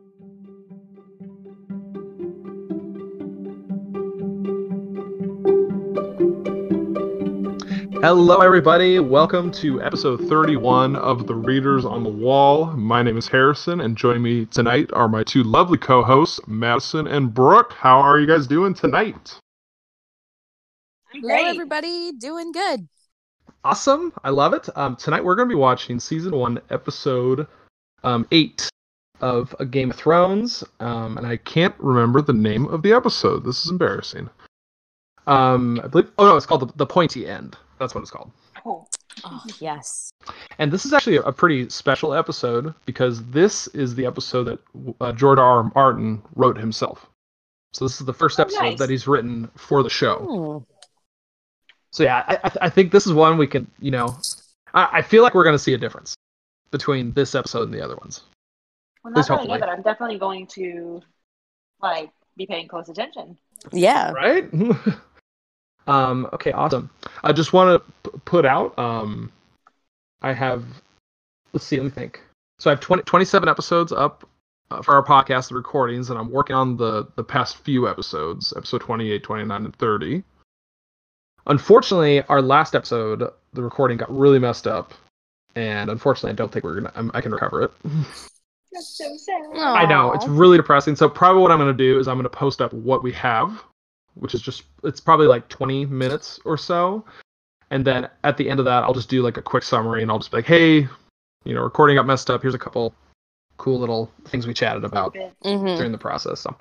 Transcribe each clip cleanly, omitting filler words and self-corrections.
Hello, everybody. Welcome to episode 31 of The Readers on the Wall. My name is Harrison, and joining me tonight are my two lovely co-hosts, Madison and Brooke. How are you guys doing tonight? Hello, everybody. Doing good. Awesome. I love it. Tonight we're going to be watching Season 1, Episode 8 of A Game of Thrones, and I can't remember the name of the episode. This is embarrassing. I believe... Oh, no, it's called The Pointy End. That's what it's called. Oh, yes. And this is actually a pretty special episode because this is the episode that George R. R. Martin wrote himself. So this is the first episode that he's written for the show. Oh. So yeah, I think this is one we can, I feel like we're going to see a difference between this episode and the other ones. Well, not really, but I'm definitely going to be paying close attention. Yeah. Right? Okay, awesome. I just want to put out, I have, let's see, let me think. So I have 27 episodes up for our podcast, the recordings, and I'm working on the past few episodes, episode 28, 29, and 30. Unfortunately, our last episode, the recording got really messed up, and unfortunately, I don't think I can recover it. That's so sad. Aww. I know, it's really depressing. So probably what I'm going to do is I'm going to post up what we have, which is it's probably like 20 minutes or so. And then at the end of that, I'll just do like a quick summary, and I'll just be like, hey, recording got messed up. Here's a couple cool little things we chatted about during the process. So.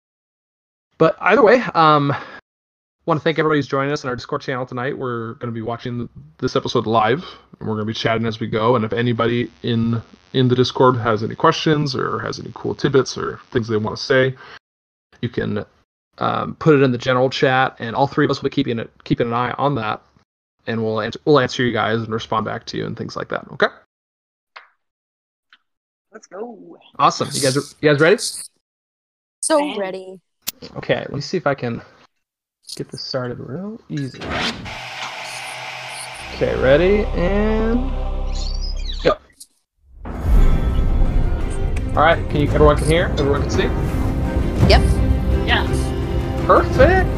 But either way, want to thank everybody who's joining us in our Discord channel tonight. We're going to be watching this episode live, and we're going to be chatting as we go. And if anybody in the Discord has any questions or has any cool tidbits or things they want to say, you can put it in the general chat, and all three of us will be keeping an eye on that, and we'll answer you guys and respond back to you and things like that. Okay. Let's go. Awesome. You guys ready? So ready. Okay. Let me see if I can get this started real easy. Okay, ready, and go. Alright, everyone can hear? Everyone can see? Yep. Yeah. Perfect!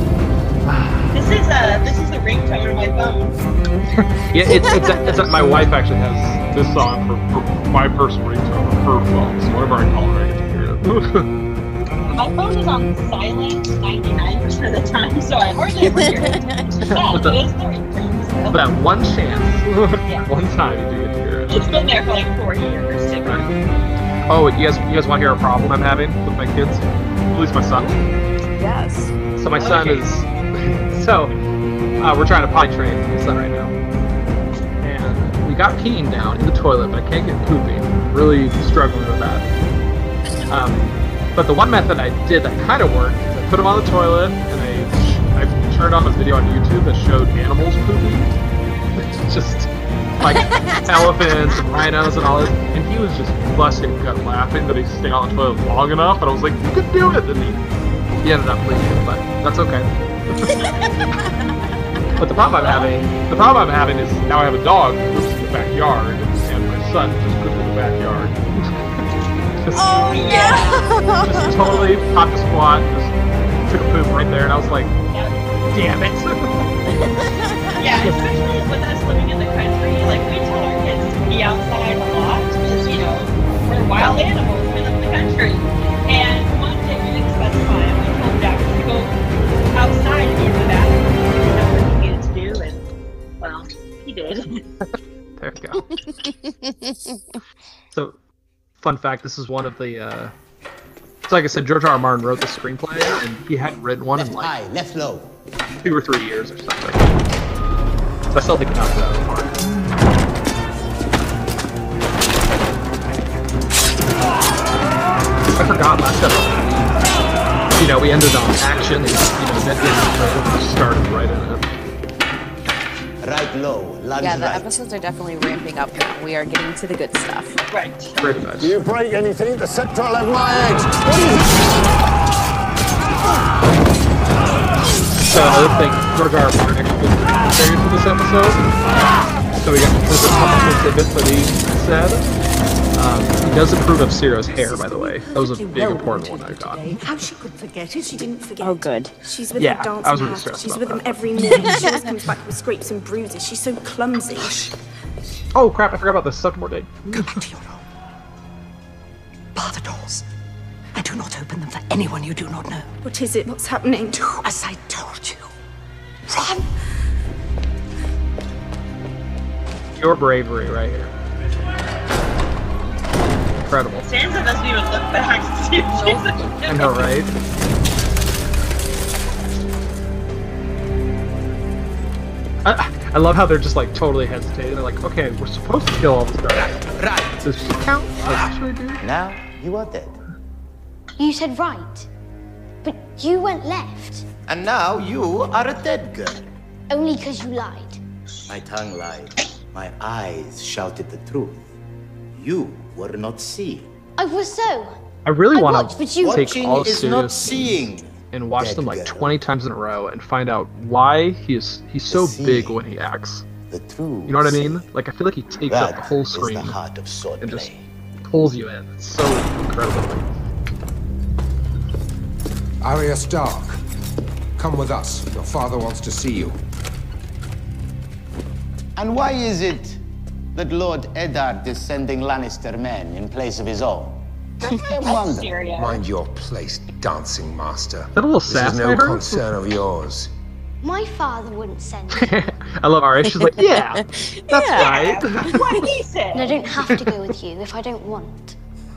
This is the ringtone on my phone. Yeah, it's my wife actually has this song for my personal ringtone on her phone, so whenever I call her, I get to hear it. My phone is on silent 99% of the time, so I hardly ever hear it. But it is the ringtone. So. That one chance, one time you do get to hear it. It's been there for like 4 years. Too. Right. Oh, you guys want to hear a problem I'm having with my kids? At least my son. Yes. So my son is... we're trying to potty train my son right now. And we got peeing down in the toilet, but I can't get pooping. Really struggling with that. But the one method I did that kind of worked is I put him on the toilet, and I turned on a video on YouTube that showed animals pooping. Just like elephants and rhinos and all this. And he was just busting gut laughing that he stayed on the toilet long enough. And I was like, you could do it. And he ended up leaving, but that's okay. But the problem I'm having is now I have a dog who lives in the backyard, and my son just pooped in the backyard. Oh yeah! Just totally popped a squat, just took a poop right there, and I was like, damn it. Yeah, especially with us living in the country, we tell our kids to be outside a lot, because, we're wild animals, we live in the country. And one day we didn't specify, and we told Jack to go outside and into the bathroom, and that's what he needed to do, and, well, he did. There we go. So, fun fact, this is one of the, so like I said, George R. R. Martin wrote the screenplay, and he hadn't written one in high, left low. 2 or 3 years or something. So I still think it knocks it out of the park. I forgot last episode. We ended on action, and, that didn't started right in it. Right low, lunge Yeah, the right. episodes are definitely ramping up now. We are getting to the good stuff. Right. Pretty much. Do you break anything? The sector will have my eggs. So another thing, George R. R. Martin actually did the commentary for this episode. So there's a couple of tidbits that he said. He does approve of Ciro's hair, by the way. That was a big important one I got. How she could forget it, she didn't forget. Oh, good. She's with Yeah, her dancing I was really master. stressed She's about with him that. every morning. She always comes back with scrapes and bruises. She's so clumsy. Oh crap! I forgot about this. Such more day. Come into your room. Bar the doors. And do not open them for anyone you do not know. What is it? What's happening? Do as I told you. Run! Your bravery right here. Incredible. Sansa doesn't even look back to see if she's I know, right? I love how they're just like totally hesitating. They're like, okay, we're supposed to kill all these guards. Right. Does she count? Like, should I do? Now you are dead. You said right, but you went left. And now you are a dead girl. Only because you lied. My tongue lied. My eyes shouted the truth. You were not seeing. I was so. I really I want watched, to but you- take Watching all is Sirius not scenes seeing. and watch dead them like girl. 20 times in a row and find out why he's so See. big when he acts. The truth. You know what I mean? Like I feel like he takes up That the whole is screen the heart of sword and just play. pulls you in. It's so incredible. Arya Stark, come with us. Your father wants to see you. And why is it that Lord Eddard is sending Lannister men in place of his own? I wonder. Syria. Mind your place, dancing master. Is that a little This sass is I no heard? concern of yours. My father wouldn't send me. I love Arya. She's like, yeah, that's right. What he said. And I don't have to go with you if I don't want.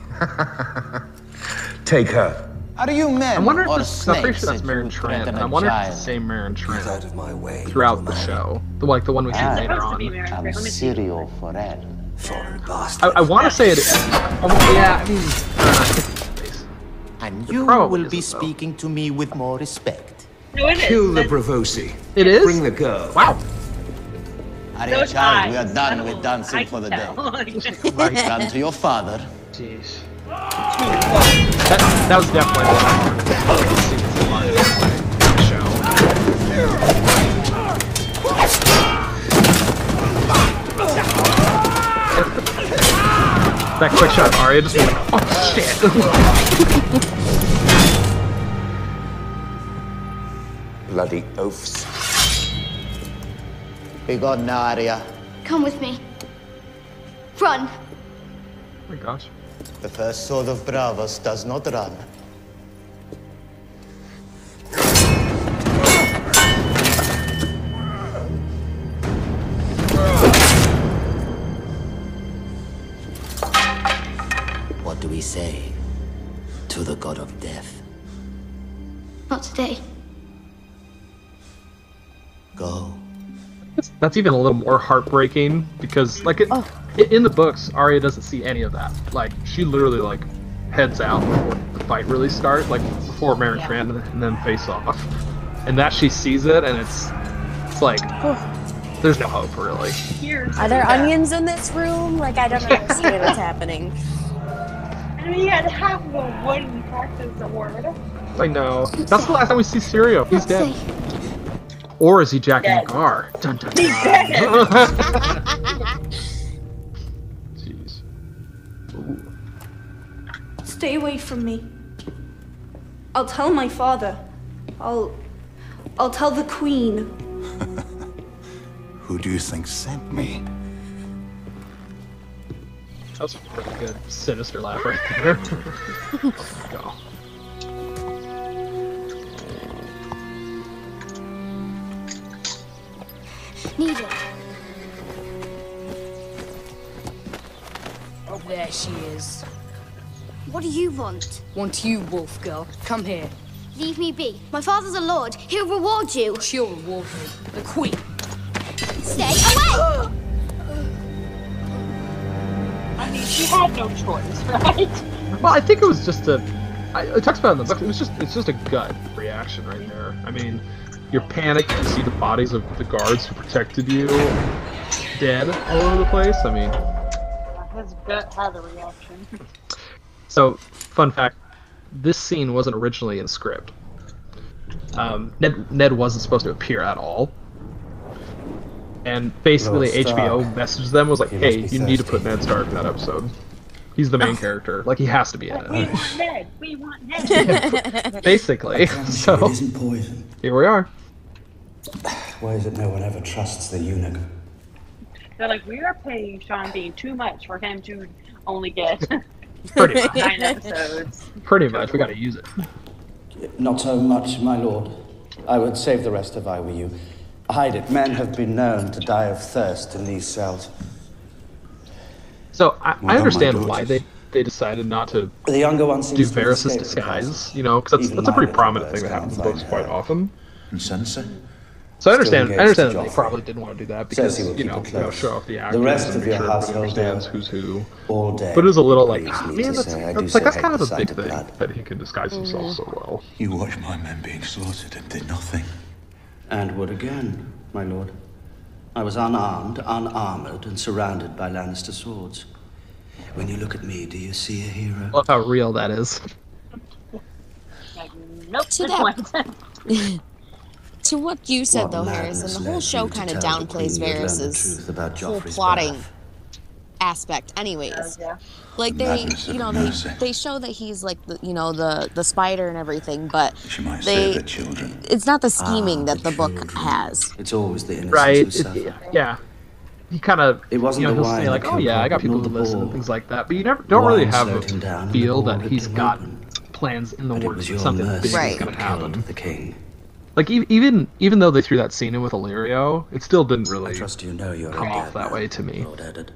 Take her. Are you men I wonder or if this. I'm pretty snakes sure that's that Meryn you Trant, threaten and I a wonder if it's child? the same Meryn Trant of my way. throughout the show. The one we see Ah. later Supposed to be on. Meryn Trant. I'm Let me see. Syrio Forel. Foreign bastard. I want to say it. Yeah, I mean, And you probably will be isn't, though. speaking to me with more respect. No, it is. Kill the That's- Bravosi. it is. Bring the girl. Wow. Arya, those child, we eyes. are done I with don't- dancing I for the can day. tell. Run to your father. Jeez. That was definitely the scenes in my show. That quick shot of Arya just being like, oh shit. Bloody oafs. Be gone now, Arya. Come with me. Run. Oh my gosh. The first sword of Bravos does not run. What do we say to the god of death? Not today. Go. That's even a little more heartbreaking because, like, in the books, Arya doesn't see any of that. Like, she literally like heads out before the fight really starts, like before Meryn Trant and then face off, and that she sees it, and it's like there's no hope really. Years. Are there onions in this room? Like, I don't understand what's happening. I mean, you had half of a wooden practice the word. I know. That's the last time we see Syrio. He's dead. Say, Or is he Jack Dead. Gar? Dun, dun, dun. Jeez. Ooh. Stay away from me. I'll tell my father. I'll tell the queen. Who do you think sent me? That was a really good, sinister laugh right there. Go. need it. Oh, there she is. What do you want? Want you, wolf girl. Come here. Leave me be. My father's a lord. He'll reward you. She'll reward me. The queen. Stay away! I mean, she had no choice, right? Well, I think it was just it talks about it in the book. It's just a gut reaction right there. I mean, you're panicked to see the bodies of the guards who protected you dead all over the place. I mean, His gut had a reaction. so fun fact: this scene wasn't originally in script. Ned wasn't supposed to appear at all. And basically, Lord Stark. HBO messaged them was like, You must "Hey, be you need to thirsty. put Ned Stark in that episode." He's the main character. Like, he has to be in We it. want Ned. We want Ned. Basically. So, It isn't poison. here we are. Why is it no one ever trusts the eunuch? They're like, we are paying Sean Bean too much for him to only get Pretty much. 9 episodes. Pretty much. We gotta use it. Not so much, my lord. I would save the rest if I were you. Hide it. Men have been known to die of thirst in these cells. So, I my understand why daughters. they decided not to The younger one do seems to Varys' escape the disguise, castle. you know, because Even that's a my pretty little prominent birds thing that can't happens in books find quite her. often. And Sansa? So I understand engaged to that they Joffrey. probably didn't want to do that because, Cersei will you keep know, it you know, close. show off the actors The rest and of make your sure everybody household understands are who's who. all dead. But it was a little like, Grieves ah, me man, to that's, say, I do that's, so like, that's hate kind of the a big sight of thing blood. that he can disguise himself so well. You watched my men being slaughtered and did nothing. And would again, my lord. I was unarmed, unarmored, and surrounded by Lannister swords. When you look at me, do you see a hero? I love how real that is. Like, nope, To good that- point. To what you said, What though, madness Harrison, the whole led show you to kind of tell the downplays queen you had learned the Varys's truth about whole Joffrey's plotting birth? aspect, anyways. Yeah. Like The they, madness of you know, mercy. they show that he's like the, you know, the spider and everything, but She might they, save her children. it's not the scheming Ah, that the book children. has. It's always the innocent Right? who suffer. Yeah. He kind of, It wasn't you know, the he'll wine say like, that oh yeah, I got killed people to Lord listen and Ball. things like that, but you never don't really Wine have slowed him down a and feel the ball that ripped he's him got open. plans in the But it works was that your something mercy big is Right. going that to happen. killed the king. Like even though they threw that scene in with Illyrio, it still didn't I really trust you know you're come a off dead that man, way to me. Lord Eddard.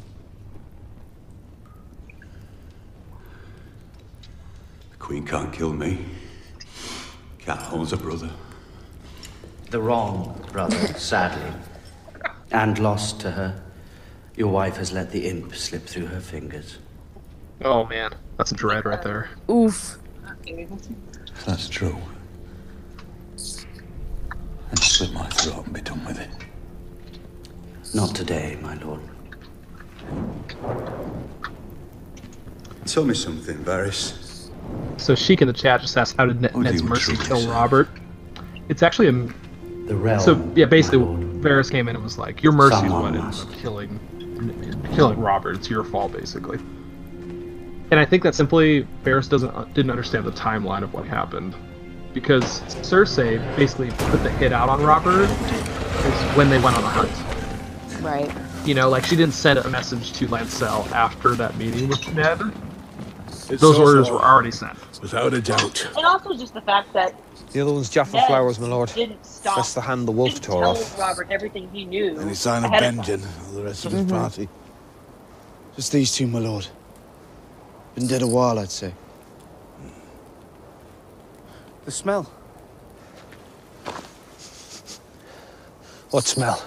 The Queen can't kill me. Cat holds a brother. The wrong brother, sadly. And lost to her. Your wife has let the imp slip through her fingers. Oh man, that's a dread right there. Oof. If that's true, then slit my throat and be done with it. Not today, my lord. Tell me something, Varys. So Sheik in the chat just asked, how did What do Ned's you mercy truly kill say? Robert? It's actually a The realm. so yeah, basically my lord. Varys came in and was like, your mercy is Someone what ended must. up killing Robert. It's your fault, basically. And I think that simply Varys didn't understand the timeline of what happened, because Cersei basically put the hit out on Robert is when they went on a hunt. Right. You know, like she didn't send a message to Lancel after that meeting with Ned. It's Those also- orders were already sent. Without a doubt. And also just the fact that The other one's Jaffa Ned Flowers, my lord. didn't stop. That's the hand the wolf didn't tore tell off. Robert everything he knew. Any sign of ahead Benjen or the rest of his party? Just these two, my lord. Been dead a while, I'd say. The smell. What smell?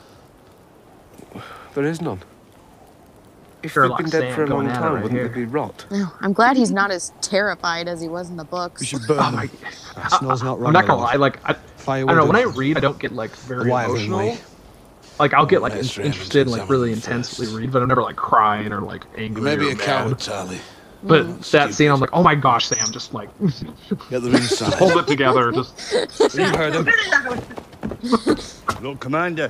There is none. If Sherlock they'd been dead Sam for a going long at it time, right wouldn't here. they be rot? Oh, I'm glad he's not as terrified as he was in the books. We should burn Oh them. my, Smells not wrong. I'm not my gonna lord. lie, like I don't know, when I read, I don't get like very Wyvern emotional. way. Like I'll get like Let's interested and like examine really it intensely first. read, but I'm never like crying or like angry Maybe or a mad. coward, Charlie. But that scene, I'm like, oh my gosh, Sam, just like Get the inside. hold it together. Just You heard him. Lord Commander.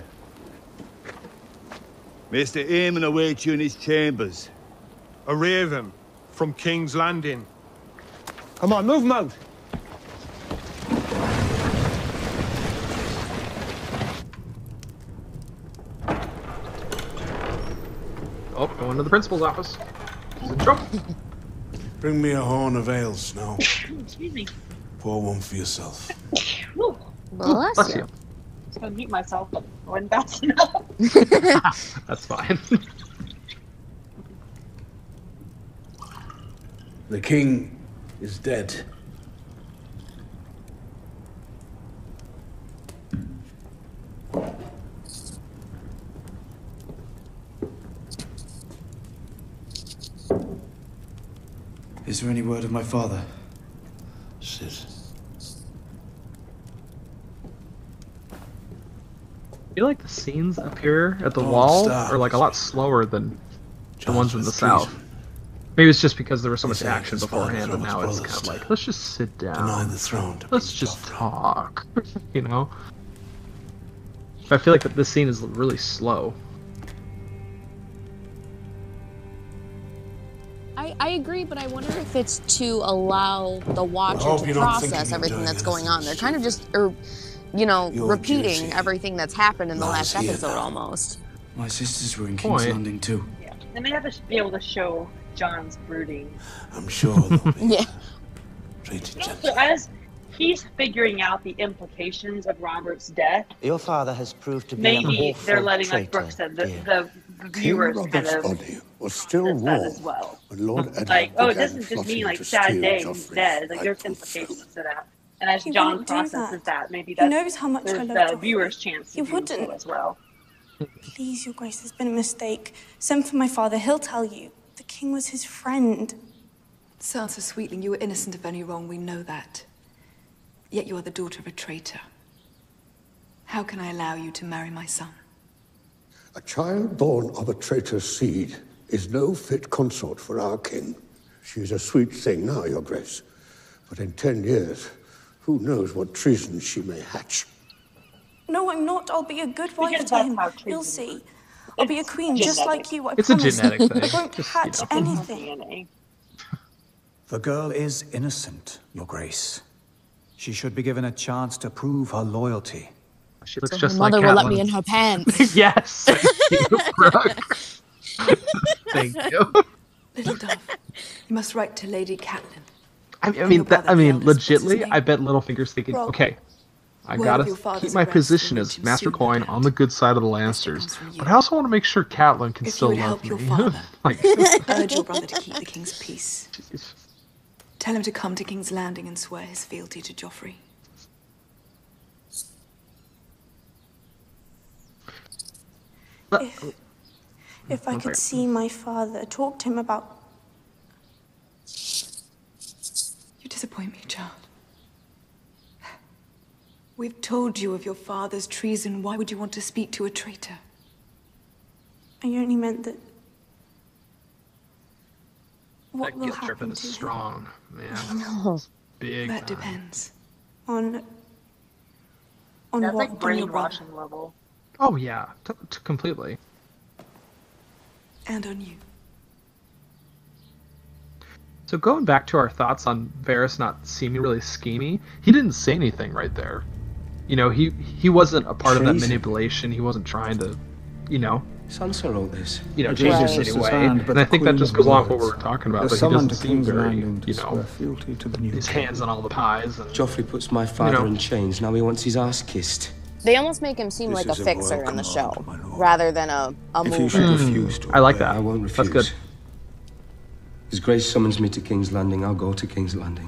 Mr. Eamon awaits you in his chambers. A raven from King's Landing. Come on, move him out. oh, going to the principal's office. He's in trouble. Bring me a horn of ale, Snow. Excuse me. Pour one for yourself. Whew. Bless Bless you. you. I was gonna mute myself, but I wasn't fast enough. That's fine. The king is dead. Is there any word of my father? Sit. I feel like the scenes up here at the Don't wall stop. are like a lot slower than the ones in the John's south. Maybe it's just because there was so much He said action his father beforehand, and was now it's brothers kind of to like, let's just sit Deny down. the throne to Let's Prince just Joffrey. talk. You know? I feel like that this scene is really slow. I agree, but I wonder if it's to allow the watcher hope to you don't think process you're everything doing that's going on. They're anything kind of just, you know, Your repeating duty everything that's happened in the lies last here episode now. almost. My sisters were in King's Landing too. Yeah. And they have to be able to show John's brooding. I'm sure they'll be Yeah. treated So gently. as he's figuring out the implications of Robert's death, Your father has proved to be an maybe awful they're letting, like traitor, Brooke said, the dear. viewers kind Robert's of body was still process that warm as well. when Lord Eddard Like, oh, it began doesn't just plotting mean like to sad steal day, he's Joffrey's dead. Like there's rightful implications to that. And as He John wouldn't do processes that. that, maybe He that's knows how much I there's love the Joffrey. viewer's chance to He do so wouldn't. as well. Please, Your Grace, there's been a mistake. Send for my father. He'll tell you. The king was his friend. Sansa Sweetling, you were innocent of any wrong, we know that. Yet you are the daughter of a traitor. How can I allow you to marry my son? A child born of a traitor's seed is no fit consort for our king. She is a sweet thing now, Your Grace. But in 10 years, who knows what treason she may hatch. No, I'm not. I'll be a good wife Because to that's him. how You'll treason see. works. I'll be a It's queen just genetic. like you, I It's a promise. genetic thing. I won't Just, hatch you know. anything. DNA. The girl is innocent, Your Grace. She should be given a chance to prove her loyalty. She looks So her just like mother will let me Catelyn. in her pants. Yes. Thank you, Brooke. Thank you. Little Dove, you must write to Lady Catelyn. I Your mean, brother, the eldest, what's his legitly, name? I bet Littlefinger's thinking, Rob. okay, I Word gotta of your keep father's my arrest position will as reach him Master soon, no Coin doubt. on the good side of the Lannisters, but I also want to make sure Catelyn can If you still would love help your me. father, Like, urge your brother to keep the king's peace. Tell him to come to King's Landing and swear his fealty to Joffrey. If I could see my father, talk to him about... You disappoint me, child. We've told you of your father's treason. Why would you want to speak to a traitor? I only meant that... What that will guilt tripping happen is to him? strong, man. No. Big That time. depends. On That's what? like On your brother? brainwashing level. Oh yeah, completely. And on you. So going back to our thoughts on Varys not seeming really schemy, he didn't say anything right there. You know, he wasn't a part of that Treason. manipulation. He wasn't trying to, you know, Sansa wrote this. change Right. this anyway. And I think that just goes along with what we're talking about. But he doesn't seem very, you know, his hands on all the pies. And, Joffrey puts my father know. in chains. Now he wants his ass kissed. They almost make him seem This like a is a fixer royal in the command, show, rather than a If movie. you should refuse to I like obey, that. I won't refuse. That's good. His Grace summons me to King's Landing. I'll go to King's Landing.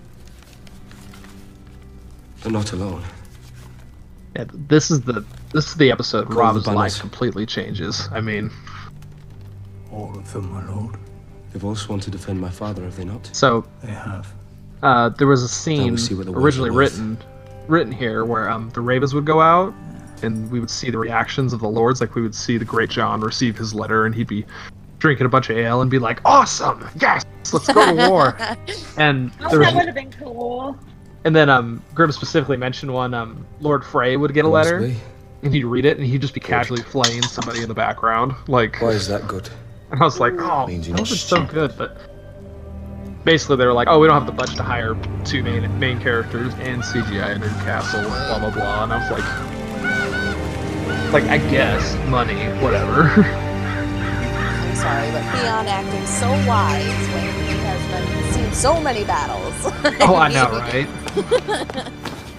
But not alone. Yeah, this is the episode where Call the Rob's life banners. completely changes. I mean, All of them, my lord. They've all sworn to defend my father, have they not? so They have. there was a scene we see what the words originally are worth. written here where the ravens would go out and we would see the reactions of the lords. Like we would see the Great John receive his letter and he'd be drinking a bunch of ale and be like, "Awesome, yes, let's go to war." And Oh, there that was, would have been cool. and then Grim specifically mentioned one. Lord Frey would get a letter Must be. and he'd read it and he'd just be casually flaying somebody in the background. Like, Why is that good? and I was like, "Oh, Means you that know was so good," but. Basically, they were like, "Oh, we don't have the budget to hire two main characters and CGI in Newcastle, and blah blah blah." And I was like, I guess money, whatever. I'm sorry, but Theon acting so wise when he has seen so many battles. Oh, I know, right?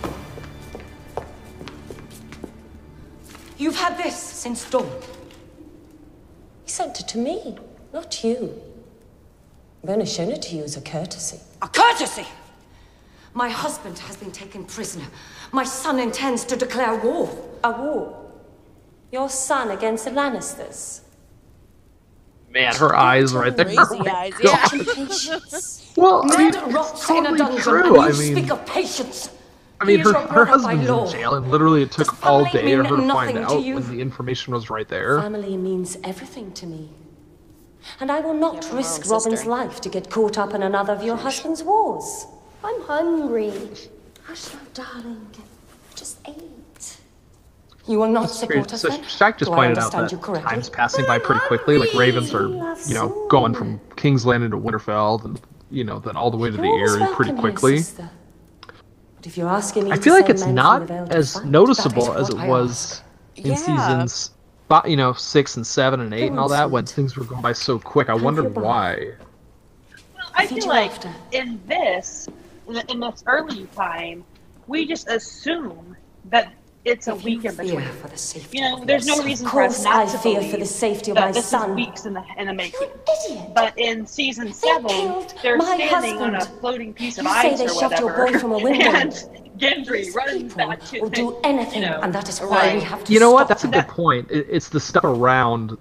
You've had this since dawn. He sent it to me, not you. I've only shown it to you as a courtesy. A courtesy! My husband has been taken prisoner. My son intends to declare war. A war? Your son against the Lannisters? Man, her eyes right there. Crazy eyes, yeah. Well, I mean, Ned it's rots in a totally dungeon, true. and I you mean, speak of patience. I mean, He is her your brother by husband's law. in jail, and literally it took Does all family day of her mean to find nothing to out you? when the information was right there. Family means everything to me. And I will not my risk own Robin's sister. life to get caught up in another of your husband's wars. I'm hungry. Hush now, darling. Just eat. You will not That's support weird. us So then? Shaq just Do I pointed out understand that you correctly? time's passing by pretty quickly. Like ravens are, going from King's Landing to Winterfell, and then all the way to the You're always Eyrie pretty welcome here, quickly. sister. But if you're asking me I to feel like send it's men not from the Vale to as fight, noticeable that is as it what I was in Yeah. seasons, 6 and 7 and 8 and all that, when things were going by so quick. I wonder why. I feel like in this early time, we just assume that it's a week in between. There's no reason for us not to fear believe for the safety of that my this son. is weeks in the making. But in season 7, they're my standing on a husband. floating piece of You say ice they or shoved your whatever, boy from a window. and Gendry runs back to will do anything, and that is why right. we have to You know what? stop That's a them. good point. It's the stuff around,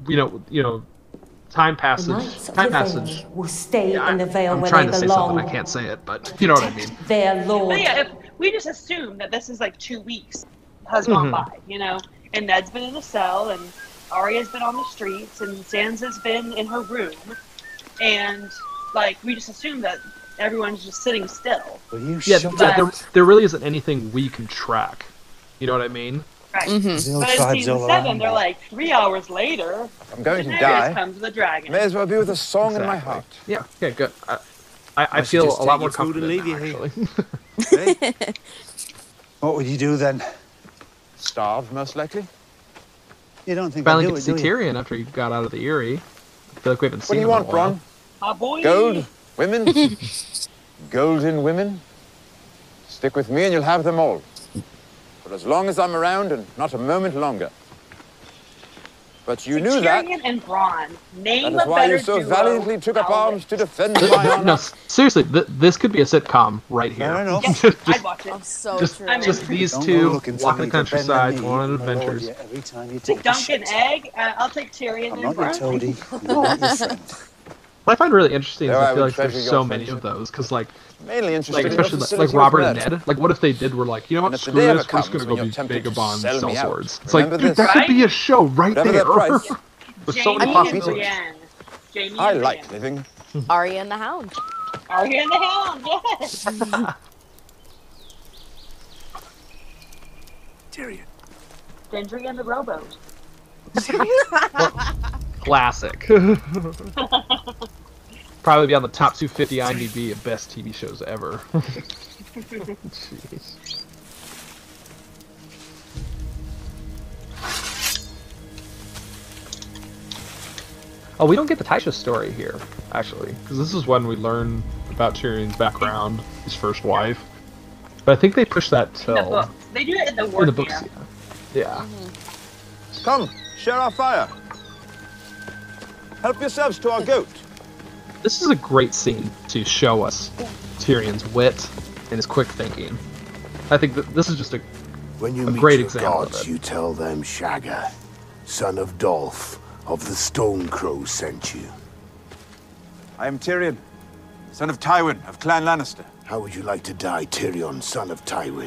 time passage. Knights of Time the passage. Vale will stay in the Vale I'm where trying they to say belong. something I can't say it, but you know what I mean. Their lord. But yeah, if we just assume that this is like 2 weeks has gone Mhm. by, and Ned's been in a cell, and Arya's been on the streets, and Sansa's been in her room, and we just assume that everyone's just sitting still. There really isn't anything we can track. You know what I mean? Right. Mhm. But in season 7, they're like 3 hours later. I'm going to Daenerys die. comes the dragon. May as well be with a song in my heart. Yeah, good. I feel just a lot take more your food and confident leave now, you here. actually. What would you do then? Starve, most likely. You don't think Finally I'd get do to it, see do you? Tyrion after he got out of the Eyrie. I feel like we haven't What seen do you him want, in a while. Bronn? Ah, boy. Gold? Women? Golden women? Stick with me and you'll have them all. For as long as I'm around and not a moment longer. But you knew that. Tyrion and Bronn. Name That is a why better you so duo. valiantly took up arms to defend my honor. No, seriously, this could be a sitcom right here. No. Yes, I'd watch it. So just, true. just these Don't two go looking for walking me the to bend the countryside, knee, going on my lord, adventures. yet every time you take a Duncan shit. Egg. I'll take Tyrion I'm and not your Bronn. toady. You're not your friend. What I find really interesting is Though I I feel would like there's treasure your so many friendship. of those, because like Mainly interested in your especially facility like Robert with and Ned. Ned. Like, what if they did were like, you know And what, if the screw day this, ever we're just comes gonna when go you're be tempted to vagabond sell sell me out, swords. It's like, remember dude, this. that could be a show right Whatever there. the price. With so many Jamie and possibilities. Brienne. Jamie I and like Brienne. living. Arya and the Hound. Arya and the Hound, yes! Tyrion. Gendry and the Rowboat. Classic. Probably be on the top 250 IMDb of best TV shows ever. Jeez. Oh, we don't get the Tysha story here, actually, because this is when we learn about Tyrion's background, his first wife. But I think they push that In the till books. They do it in the in the work books. here. Yeah. Come, share our fire. Help yourselves to our goat. This is a great scene to show us Tyrion's wit and his quick thinking. I think that this is just When you a meet great your example gods, of it. you tell them Shagga, son of Dolph, of the Stone Crow, sent you. I am Tyrion, son of Tywin of Clan Lannister. How would you like to die, Tyrion, son of Tywin?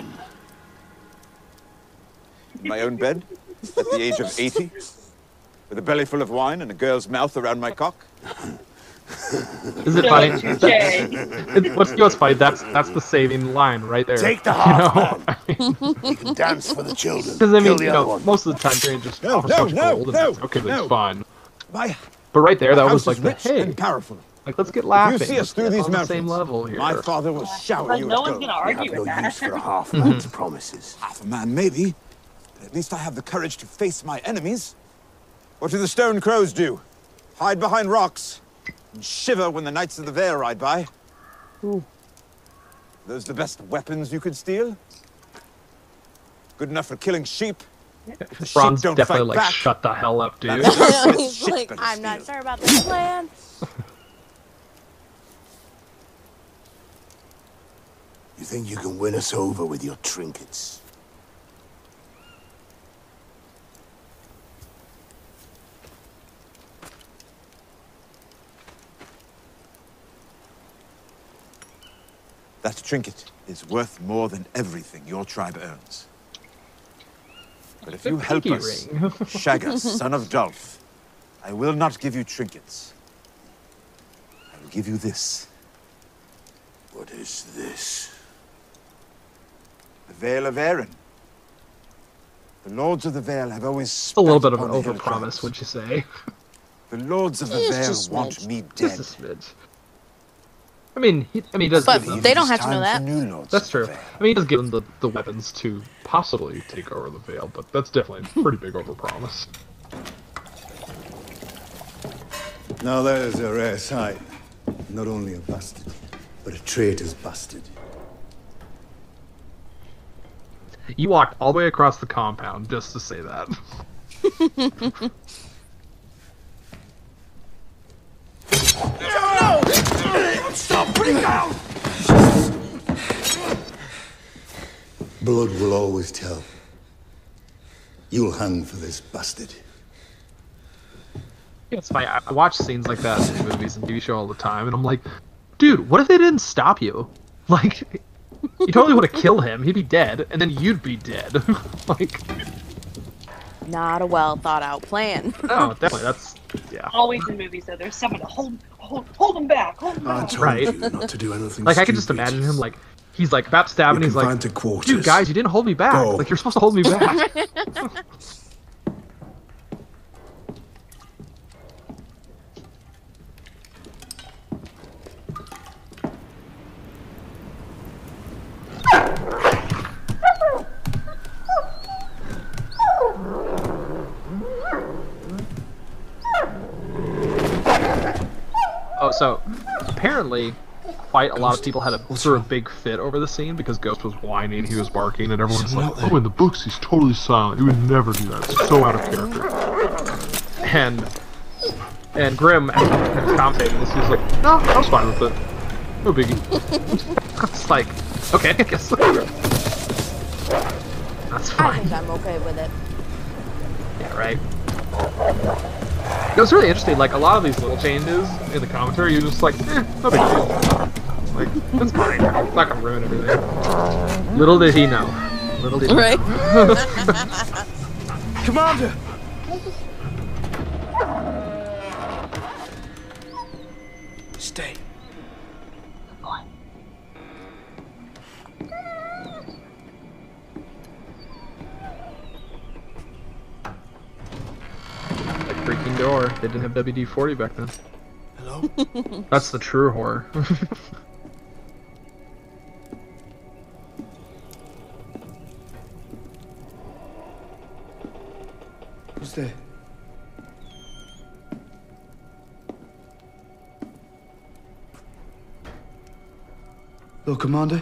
In my own bed, at the age of 80, with a belly full of wine and a girl's mouth around my cock. Is it funny? What's funny? That's the saving line right there. Take the You heart, know? You can dance for the children. Because I Kill mean, the you other know, one. most of the time Tyrion just offers so much gold, and that's okay, that's fine. My But right there, that house was like is the rich hey, and powerful. like let's get If you laughing. see us Let's through get these on mountains, the same level here. my father will shower Like, you no with one's gold. gonna argue You have with no that. use for a half man's promises. Half a man, maybe. But at least I have the courage to face my enemies. What do the Stone Crows do? Hide behind rocks and shiver when the Knights of the Vale ride by. Those the best weapons you could steal? Good enough for killing sheep. If the sheep Bron's don't definitely fight like, back, shut the hell up, dude. He's like, I'm not sure about this plan. You think you can win us over with your trinkets? that trinket is worth more than everything your tribe owns. But if you help pinky us, ring. Shagga, son of Dolph, I will not give you trinkets. I will give you this. What is this? The Veil of Eren. The Lords of the Vale have always A little bit of spat an upon the overpromise, would you say? The Lords of the Just Vale want smidge. me Just a dead. smidge. I mean, he does But give them. they don't have to know that. That's true. I mean, he does give them the weapons to possibly take over the Vale, but that's definitely a pretty big overpromise. Now that is a rare sight. Not only a bastard, but a traitor's bastard. You walked all the way across the compound just to say that. No! Stop! Put it down! Blood will always tell. You'll hang for this bastard. Yeah, it's funny. I watch scenes like that in movies and TV show all the time, and I'm like, dude, what if they didn't stop you? Like, you totally would have killed him. He'd be dead, and then you'd be dead. Like, Not a well thought out plan. no, definitely. That's yeah. Always in movies, though, there's someone to hold them back. Hold them back. Right. Not to do anything Like I could just imagine him like he's like about to stab and he's like, dude, guys, you didn't hold me back. Go. Like you're supposed to hold me back. Oh, so apparently quite a lot of people had a sort of big fit over the scene because Ghost was whining, he was barking, and everyone's like, oh, in the books he's totally silent. He would never do that. It's so out of character. And Grimm, after commentating this, he's like, no, I was fine with it. No biggie. It's like, okay, I guess. That's fine. I think I'm okay with it. Yeah, right. It was really interesting, like, a lot of these little changes in the commentary, you're just like, no big deal. Like, it's fine. It's not gonna ruin everything. Little did he know. Little did he Right. know. Commander! Stay. Like freaking door. They didn't have WD-40 back then. Hello? That's the true horror. Who's there? Lord Commander?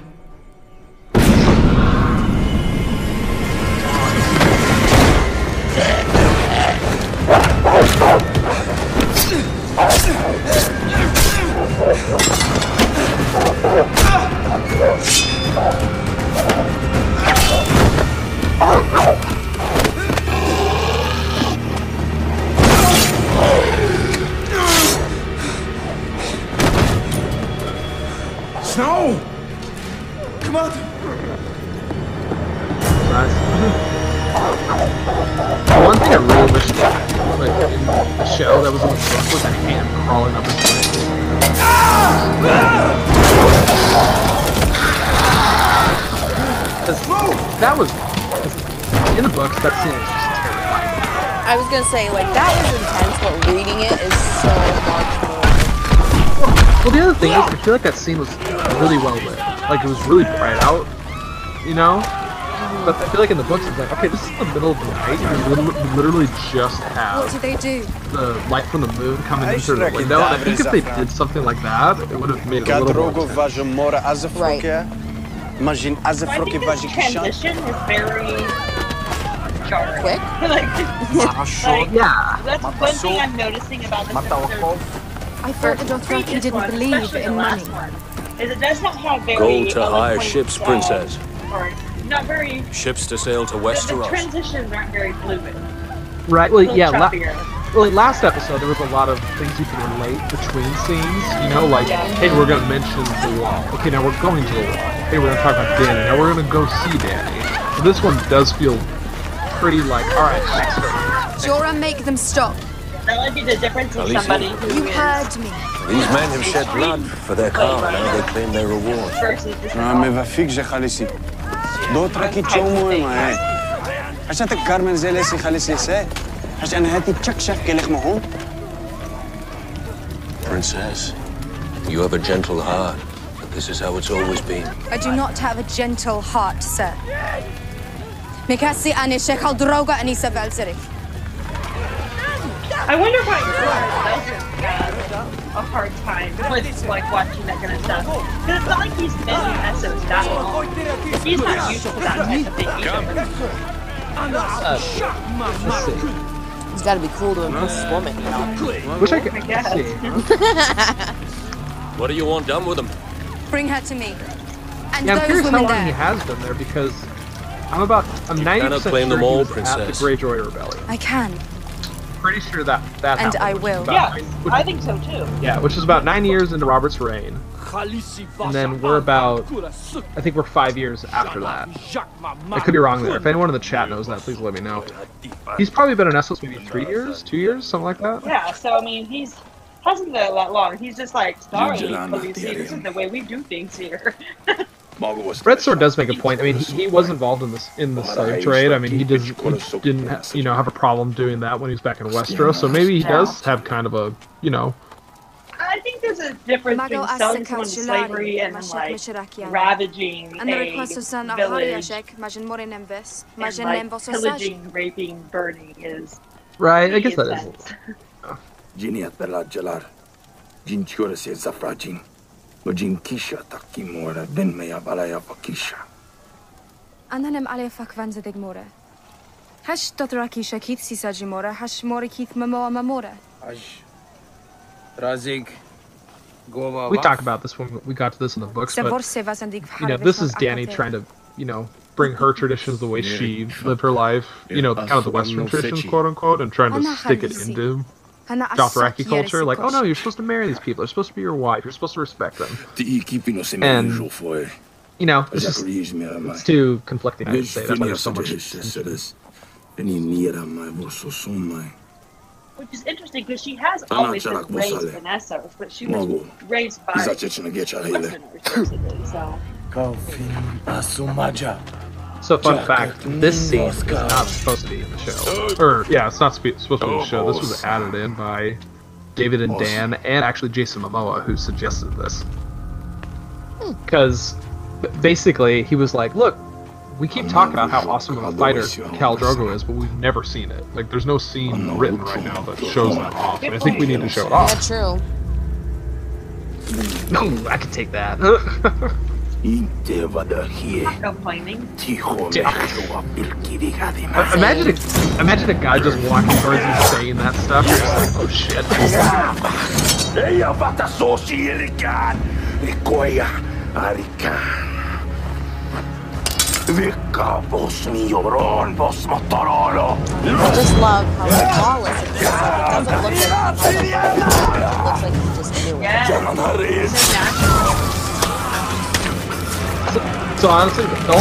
Snow! Commander! One thing I really wish, like, in the show that was in the book was a hand crawling up his leg. That was, in the books, that scene was just terrifying. I was gonna say, like, that was intense, but reading it is so much more. Well, the other thing is, I feel like that scene was really well lit. Like, it was really bright out, you know? But I feel like in the books, it's like, okay, this is the middle of the night, and you literally just have What do they do? the light from the moon coming in through the window. And I think if they did something like that, it would have made it a little more intense. Right. The transition is very jarring. Quick? like, Yeah. That's one thing I'm noticing about this episode. I thought the Dothraki didn't believe in money. Is it does not have very Go to hire eloquent, ships, princess. Or not very. Ships to sail to The Westeros. transitions aren't very fluid. Right, well, Little yeah, choppier. well, last episode there was a lot of things you could relate between scenes, you know, like, hey, we're gonna mention the wall. Okay, now we're going to the wall. Hey, we're gonna talk about Dany. Now we're gonna go see Dany. So this one does feel pretty like, alright, next one. Jorah, make them stop. That would be the difference in Alicia. somebody who You is heard me. These men have shed blood for their crown. Now they claim their reward. versus this. Mais va fique, j'ai ici. D'autres qui t'ont moins, عشان تكرمن زي لسي خالص لسه عشان هاتي تشكشك كلك مهون. Princess, you have a gentle heart, but this is how it's always been. I do not have a gentle heart, sir. Mikasi ani shekal droga ani savelzerif. I wonder why Belgium has a hard time with like watching that kind of stuff. Because it's not like he's been in Essos that long. He's not used to that type of thing either. It's got to be cool to impress this woman, you know. Wish I could see. What do you want done with him? Bring her to me. And Yeah, I'm those curious how women long there. he has been there because I'm 90% cannot sure claim them he all, was at the Princess. Greyjoy Rebellion. I can. Pretty sure that And happened. I which is will. about Yeah, 9 I think so too. Yeah, which is about 9 years into Robert's reign. And then we're about, I think we're 5 years after that. I could be wrong there. If anyone in the chat knows that, please let me know. He's probably been in Essos maybe 3 years, 2 years, something like that. Yeah, so I mean, hasn't been there that long. He's just like, sorry, Khaleesi, this is the way we do things here. Red Sword does make a point. I mean, he was involved in the slave trade. I mean, he didn't have a problem doing that when he was back in Westeros. So maybe he does have kind of a, I think there's a difference between selling someone to slavery and like ravaging a village and like pillaging, raping, burning is right. I guess that intense. Jiniat Belad Jalar, Jin Churase Zafrajin, Lojin Kisha Takimora, then Mea Balaya Pakisha. Ananem ale fakwanze degmore. Hash dotraki Keith sisajimora, hash mori Keith mamoa mamora. Razig. We talked about this when we got to this in the books, but this is Dany trying to, bring her traditions the way she lived her life, kind of the Western traditions, quote unquote, and trying to stick it into Dothraki culture. Like, oh no, you're supposed to marry these people. They're supposed to be your wife. You're supposed to respect them. And it's too conflicting. I'd say that's why there's so much. Which is interesting because she has always been raised in Essos, but she was raised by Westerners, basically, so. So fun fact, this scene is not supposed to be in the show. Or, yeah, it's not supposed to be in the show. This was added in by David and Dan, and actually Jason Momoa, who suggested this. Because, basically, he was like, look, we keep talking about how awesome of a fighter Khal Drogo is, but we've never seen it. Like, there's no scene written right now that shows that off. And I think we need to show it off. Yeah, true. No, I can take that. Complaining. Imagine a guy just walking towards you saying that stuff. You're just like, oh shit. I just love how flawless it is. Like, it looks like he just knew it. So honestly,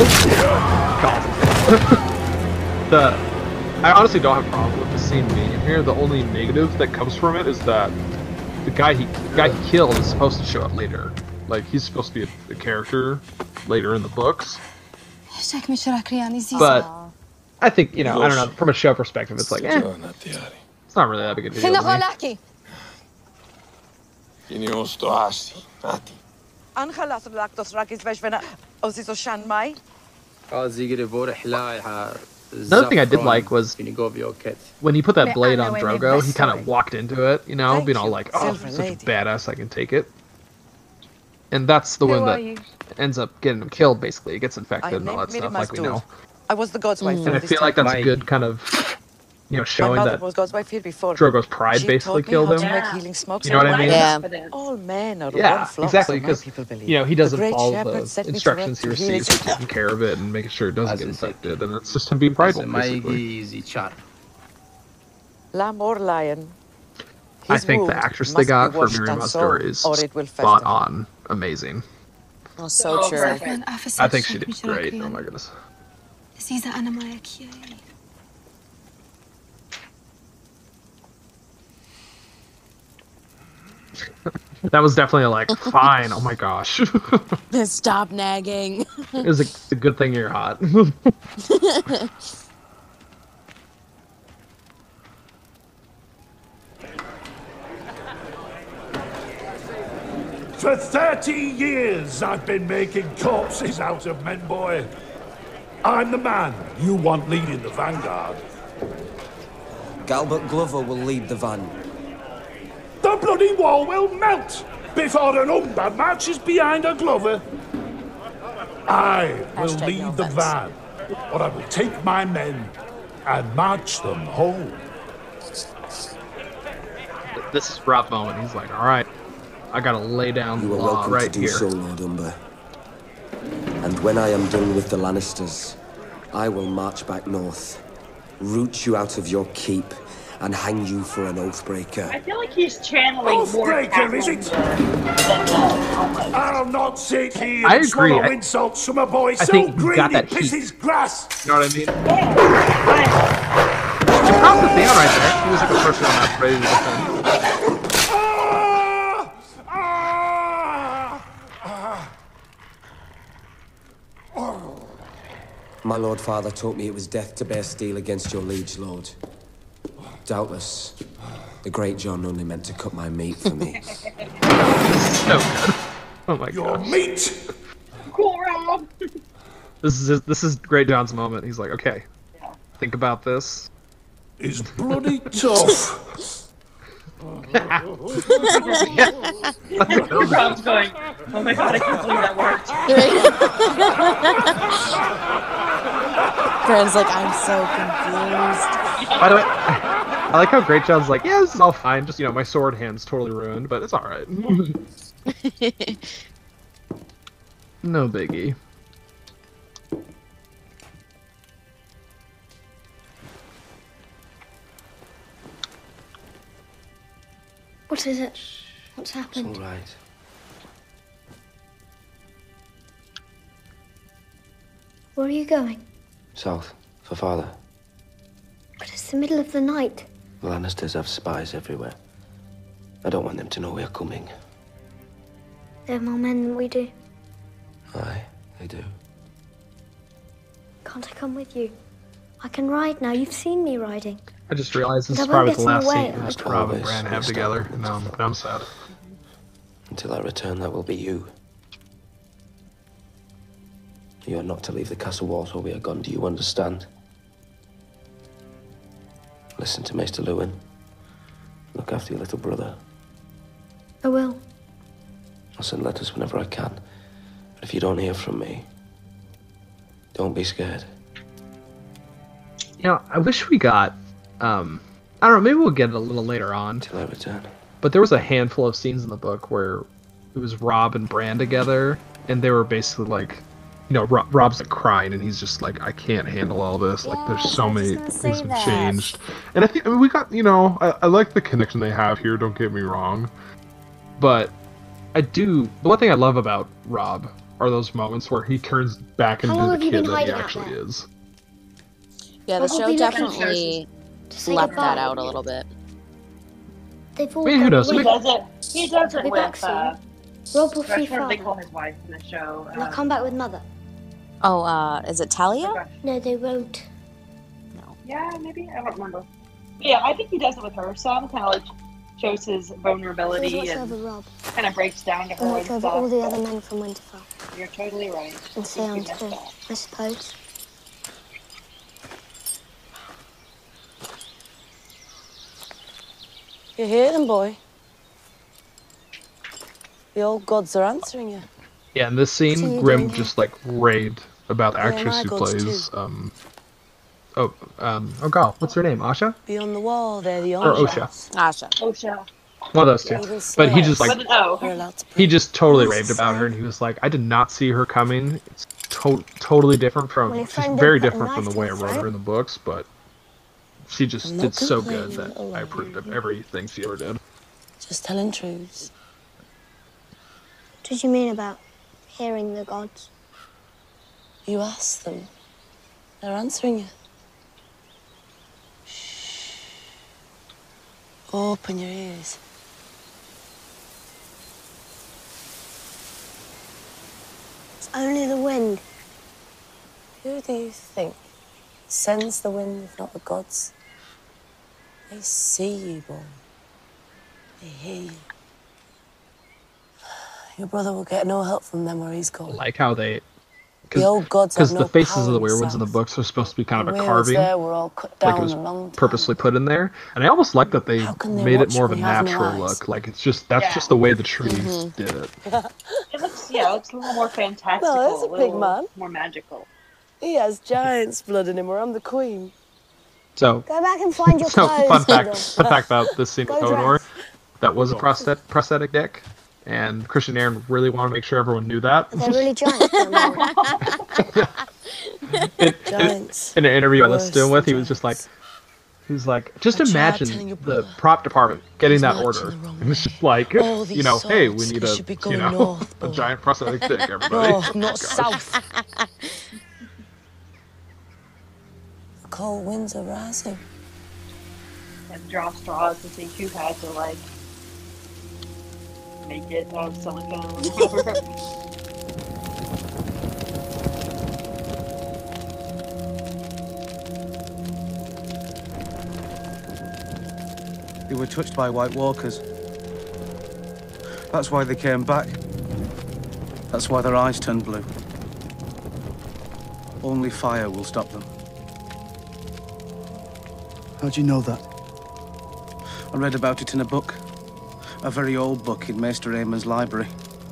I honestly don't have a problem with the scene being in here. The only negative that comes from it is that the guy he killed is supposed to show up later. Like, he's supposed to be a character later in the books. But I think, I don't know, from a show perspective, it's like, it's not really that big a deal to me. Another thing I did like was when you put that blade on Drogo, he kind of walked into it, being all like, oh, I'm such a badass, I can take it. And that's the one that ends up getting him killed, basically. It gets infected and all that stuff, like we know. I was the god's wife. And I feel like that's a good kind of, showing that Drogo's pride basically killed him. You know what I mean? Yeah. All men are yeah, exactly, because, he doesn't follow the instructions he receives for taking care of it and making sure it doesn't get infected, and it's just him being prideful, basically. Lamb or lion. I think the actress they got for Miriam Astor is spot on, amazing. Oh, so true. I think she did great. Oh my goodness. That was definitely like, fine, oh my gosh. Stop nagging. It's a good thing you're hot. For 30 years I've been making corpses out of men, boy. I'm the man you want leading the vanguard. Galbert Glover will lead the van. The bloody wall will melt before an Umber marches behind a Glover. I will lead the van, or I will take my men and march them home. This is Rob moment. He's like, all right, I gotta lay down the You are law welcome right to do here. so, Lord Umber. And when I am done with the Lannisters, I will march back north, root you out of your keep, and hang you for an oathbreaker. I feel like he's channeling more Oathbreaker, is it? I'll not sit here I and agree. swallow insults from a boy I so think he greedy got that heat. pisses grass. You know what I mean? You calmed it down right there. He was like a person I'm not ready to defend. My Lord Father taught me it was death to bear steel against your liege lord. Doubtless, the great John only meant to cut my meat for me. So good. Oh my Your god. meat! Cool, Rob. This is Great John's moment. He's like, okay, think about this. Is bloody tough. Rob's going, oh my god, I can't believe that worked. Gran's like, I'm so confused. By the way, I like how Great John's like, yeah, this is all fine. Just, you know, my sword hand's totally ruined, but it's all right. No biggie. What is it? What's It's all happened? right. Where are you going? South, for father. But it's the middle of the night. The Lannisters have spies everywhere. I don't want them to know we're coming. They have more men than we do. Aye, they do. Can't I come with you? I can ride now. You've seen me riding. I just realized this I is won't probably get the in the last way. scene Must that Rob and always Bran have rest together, up. and now I'm sad. Until I return, that will be you. You are not to leave the castle walls while we are gone, do you understand? Listen to Maester Lewin. Look after your little brother. I will. I'll send letters whenever I can. But if you don't hear from me, don't be scared. You know, I wish we got, I don't know, maybe we'll get it a little later on. Till I return. But there was a handful of scenes in the book where it was Rob and Bran together, and they were basically like, you know, Rob's like crying, and he's just like, I can't handle all this. Like, there's so many things have changed. And I think we got, you know, I like the connection they have here, don't get me wrong. But the one thing I love about Rob are those moments where he turns back into the kid that he actually is. Yeah, the I'll show be looking definitely to say left goodbye. that out a little bit. They've all I mean, who gone knows? away. He does I'll it be back with, soon. Rob will free what do they father. call his wife in the show? And I'll come back with mother. Oh, is it Talia? No, they won't. Yeah, maybe? I don't remember. Yeah, I think he does it with her some, kind of like shows his vulnerability Please watch and over Rob. kind of breaks down to her And and watch over stuff. all the other men from Winterfell. You're totally right. And stay on too, I suppose. You hear them, boy? The old gods are answering you. Yeah, in this So scene, you Grim doing here? just like raved about the Yeah, actress my who gods plays too. oh god, what's her name? Asha? Beyond the wall, they're the Or only Osha. Asha. Osha. One of those two. Even But he swears just like With an O. they're allowed to he just totally Yes, raved about her, and he was like, I did not see her coming. It's totally different from, Well, your she's friend very did put a different from the knife way I to wrote her her in the books, but she just I'm not did so good complaining, that little I approved of everything she ever did. just telling truths. What did you mean about hearing the gods? You ask them. They're answering you. Shh. Open your ears. It's only the wind. Who do you think sends the wind if not the gods? They see you, boy. They hear you. Your brother will get no help from them where he's gone. Like how they, The old gods have because no the faces power of the in the werewolves in the south. books are supposed to be kind of a Werewolves carving, there were all cut like down it was a long time. purposely put in there. And I almost like that they can they made it watch more of a when you have no natural eyes? look. Like it's just just the way the trees did it. It looks, it looks a little more fantastical. No, that's a big little man. More magical. He has giant's blood in him, or I'm the queen. So, Go back and find your so clothes. fun fact about this scene with Go Hodor, dress. that was a prosthetic dick, and Christian Aaron really wanted to make sure everyone knew that. They're really giant. In an interview I listened to him with, he was just like, just imagine the prop department getting that order. It was just like, hey, we need a giant prosthetic dick, everybody. No, not south. The cold winds are rising. And draw straws to see who had to like make it out of silicone. They were touched by White Walkers. That's why they came back. That's why their eyes turned blue. Only fire will stop them. How'd you know that? I read about it in a book. A very old book in Maester Aemon's library.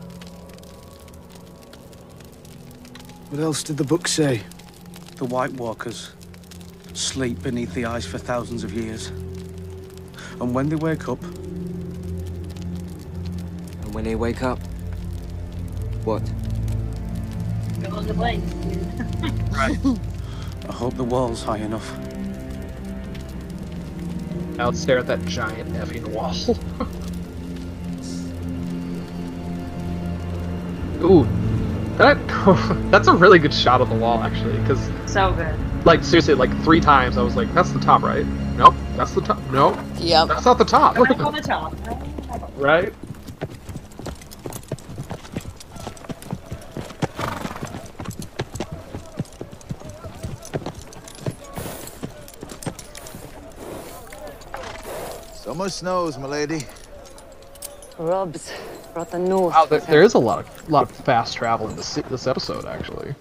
What else did the book say? The White Walkers sleep beneath the ice for thousands of years. And when they wake up... And when they wake up, what? Fill in the blanks. Right. I hope the wall's high enough. Now let's stare at that giant effing wall. Ooh, that's a really good shot of the wall, actually, because So good. like seriously, like 3 times I was like, that's the top, right? Nope, that's the top. Nope. Yep. That's not the top. Right on the top. Right? Summer snows, milady. Rob's brought the north. Wow, there is a lot of fast travel in this episode, actually.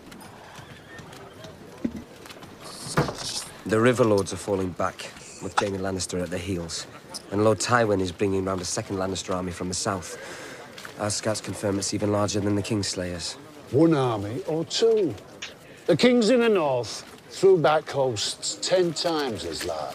The River Lords are falling back, with Jaime Lannister at their heels. And Lord Tywin is bringing round a second Lannister army from the south. Our scouts confirm it's even larger than the Kingslayers. 1 army or 2? The kings in the north threw back hosts 10 times as large.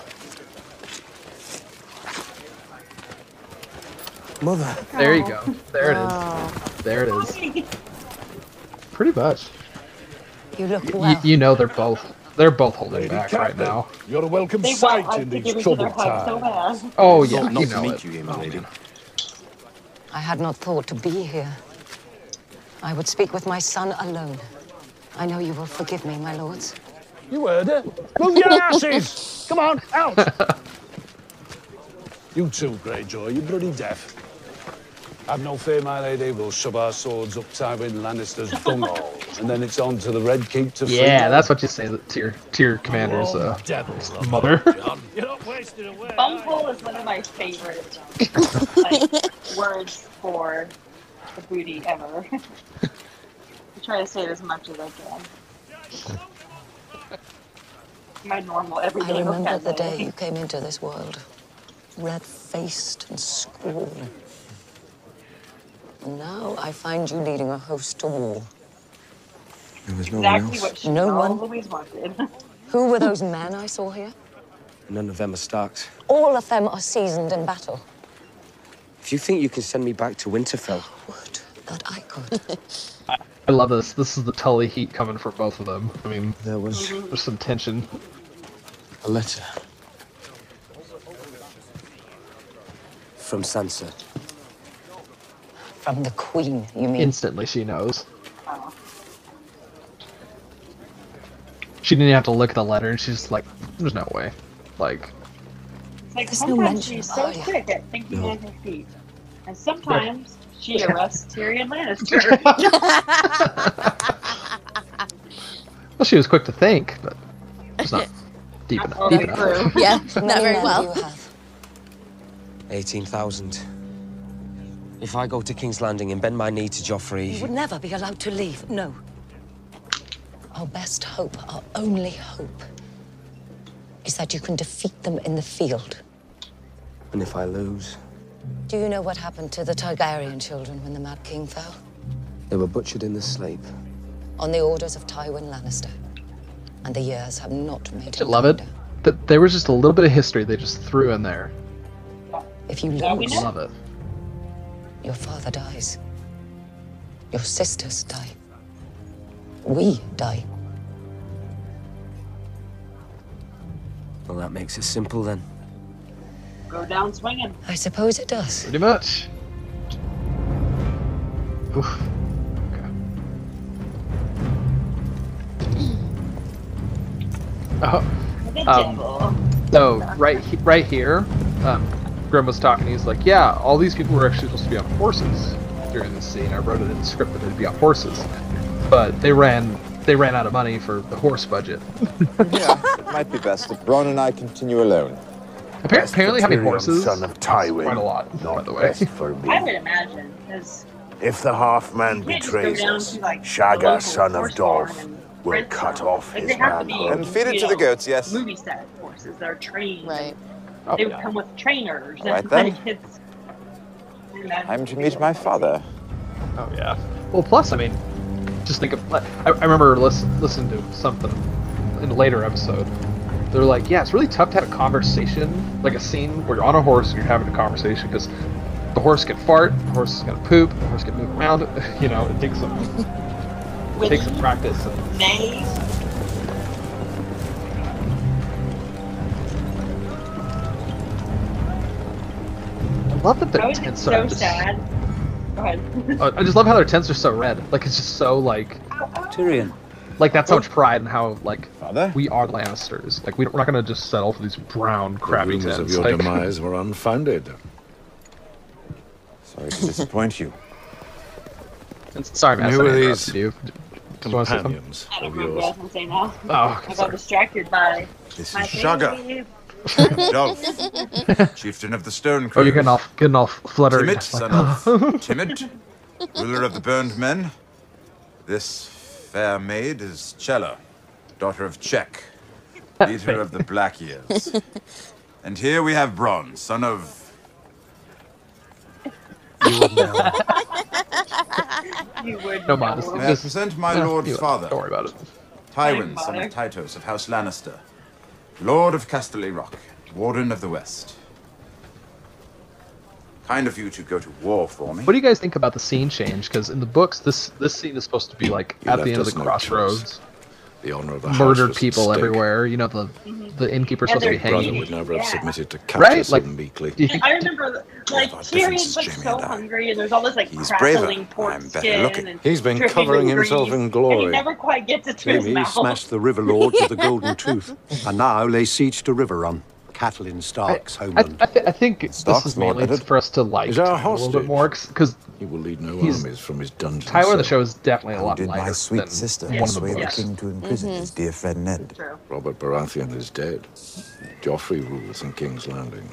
Mother. There you go. There it is. There it is. Pretty much. You look well. You know they're both holding back right now. You're a welcome They sight want in us to these give each other troubled hugs so times. bad. Oh yeah, Not you to know meet it. you, my lady. I had not thought to be here. I would speak with my son alone. I know you will forgive me, my lords. You heard her. Move your asses! Come on, out! You too, Greyjoy. You're bloody deaf. Have no fear, my lady. We'll shove our swords up Tywin Lannister's bunghole, and then it's on to the Red Keep to free. Yeah, that's what you say to your commander's mother. Bunghole is one of my favorite words for the booty ever. I try to say it as much as I can. My normal everyday I remember the vocabulary. day you came into this world, red-faced and scrawling. And now I find you leading a host to war. There was no Exactly one what else. she No one? always wanted. Who were those men I saw here? None of them are Starks. All of them are seasoned in battle. If you think you can send me back to Winterfell... Would that I could. I love this. This is the Tully heat coming for both of them. I mean, there was there's some tension. a letter. From Sansa. From the Queen, you mean? Instantly, she knows. She didn't have to look at the letter, and she's just like, "There's no way." Like, Like There's no sometimes mention she's of so Arya. quick at thinking on her feet, and sometimes she arrests Tyrion Lannister. well, she was quick to think, but it's not deep enough. Deep enough. Yeah, How not many very men well. do you have? 18,000. If I go to King's Landing and bend my knee to Joffrey... You would never be allowed to leave, no. Our best hope, our only hope, is that you can defeat them in the field. And if I lose? Do you know what happened to the Targaryen children when the Mad King fell? They were butchered in the sleep. On the orders of Tywin Lannister. And the years have not made I love it. That there was just a little bit of history they just threw in there. If you I lose, love it. your father dies. Your sisters die. We die. Well, that makes it simple then. Go down swinging. I suppose it does. Pretty much. Oof. So right here, Grim was talking. He's like, "Yeah, all these people were actually supposed to be on horses during this scene. I wrote it in the script that they'd be on horses, but they ran out of money for the horse budget." Yeah, it might be best if Bronn and I continue alone. Apparently, having horses son of Tywin, quite a lot. By the way, best for me. I would imagine, because If the half-man you can't just go betrays down us, to, like, Shagga, the local son of horse farm Dolph, and will rent cut them. off Like, his they have to be, manhood. And feed it you to the know, goats, yes. Movie set horses. They're trained. Right. They would come with trainers. All right, and then. kids. I'm to meet my father. oh yeah. Well, plus, I mean, just think of. I remember listening to something in a later episode. They're like, yeah, it's really tough to have a conversation, like a scene where you're on a horse and you're having a conversation, because the horse can fart, the horse is gonna poop, the horse can move around. You know, it takes some practice. Nay. I love that I their was tents so are just. sad. Go ahead. I just love how their tents are so red. Like, it's just so like. Tyrion. Like, that's so much pride in how, like, we are Lannisters. Like, we're not gonna just settle for these brown, crappy The tents. rumors of your like, demise were unfounded. Sorry to disappoint you. Sorry, man. Who Sorry are to these interrupt you. Do you wanna say something? companions I don't of remember what I yours? was going to say now. Oh, I got distracted by This my is Shagga. fave. Dolph, chieftain of the Stone Oh, Crew. you're getting all fluttery. Timid, son of Timid, ruler of the Burned Men. This fair maid is Chella, daughter of Czech, leader of the Blackyears. And here we have Bronn, son of... You would No modesty. May I present my lord's you- father? Don't worry about it. Tywin, son of Tytos of House Lannister, Lord of Casterly Rock, Warden of the West. Kind of you to go to war for me. What do you guys think about the scene change? Because in the books, this scene is supposed to be like You at the left end of us the no crossroads. choice. The honor of the house Murdered was at people stake. everywhere. You know, the innkeeper's supposed to be Brother hanging. would never have submitted to capture Right? so Like, meekly. do you think I remember, like, Tyrion's like Jaime so and I. hungry, and there's all this like He's crackling braver. pork I'm better skin, looking. and He's been dripping covering with himself grease, in and glory. he never quite gets it to his Jaime mouth. smashed the River Lord with the Golden Tooth, and now lay siege to Riverrun, Catelyn Stark's homeland. I think this Stark's is mainly murdered. for us to like He's our Tyler a little bit hostage. more, because He will lead no he's- armies from his dungeon. Tyler in the cell. show is definitely a lot did my lighter sweet than sister one of the persuade the books. king to imprison his dear friend Ned. True. Robert Baratheon is dead. Joffrey rules in King's Landing.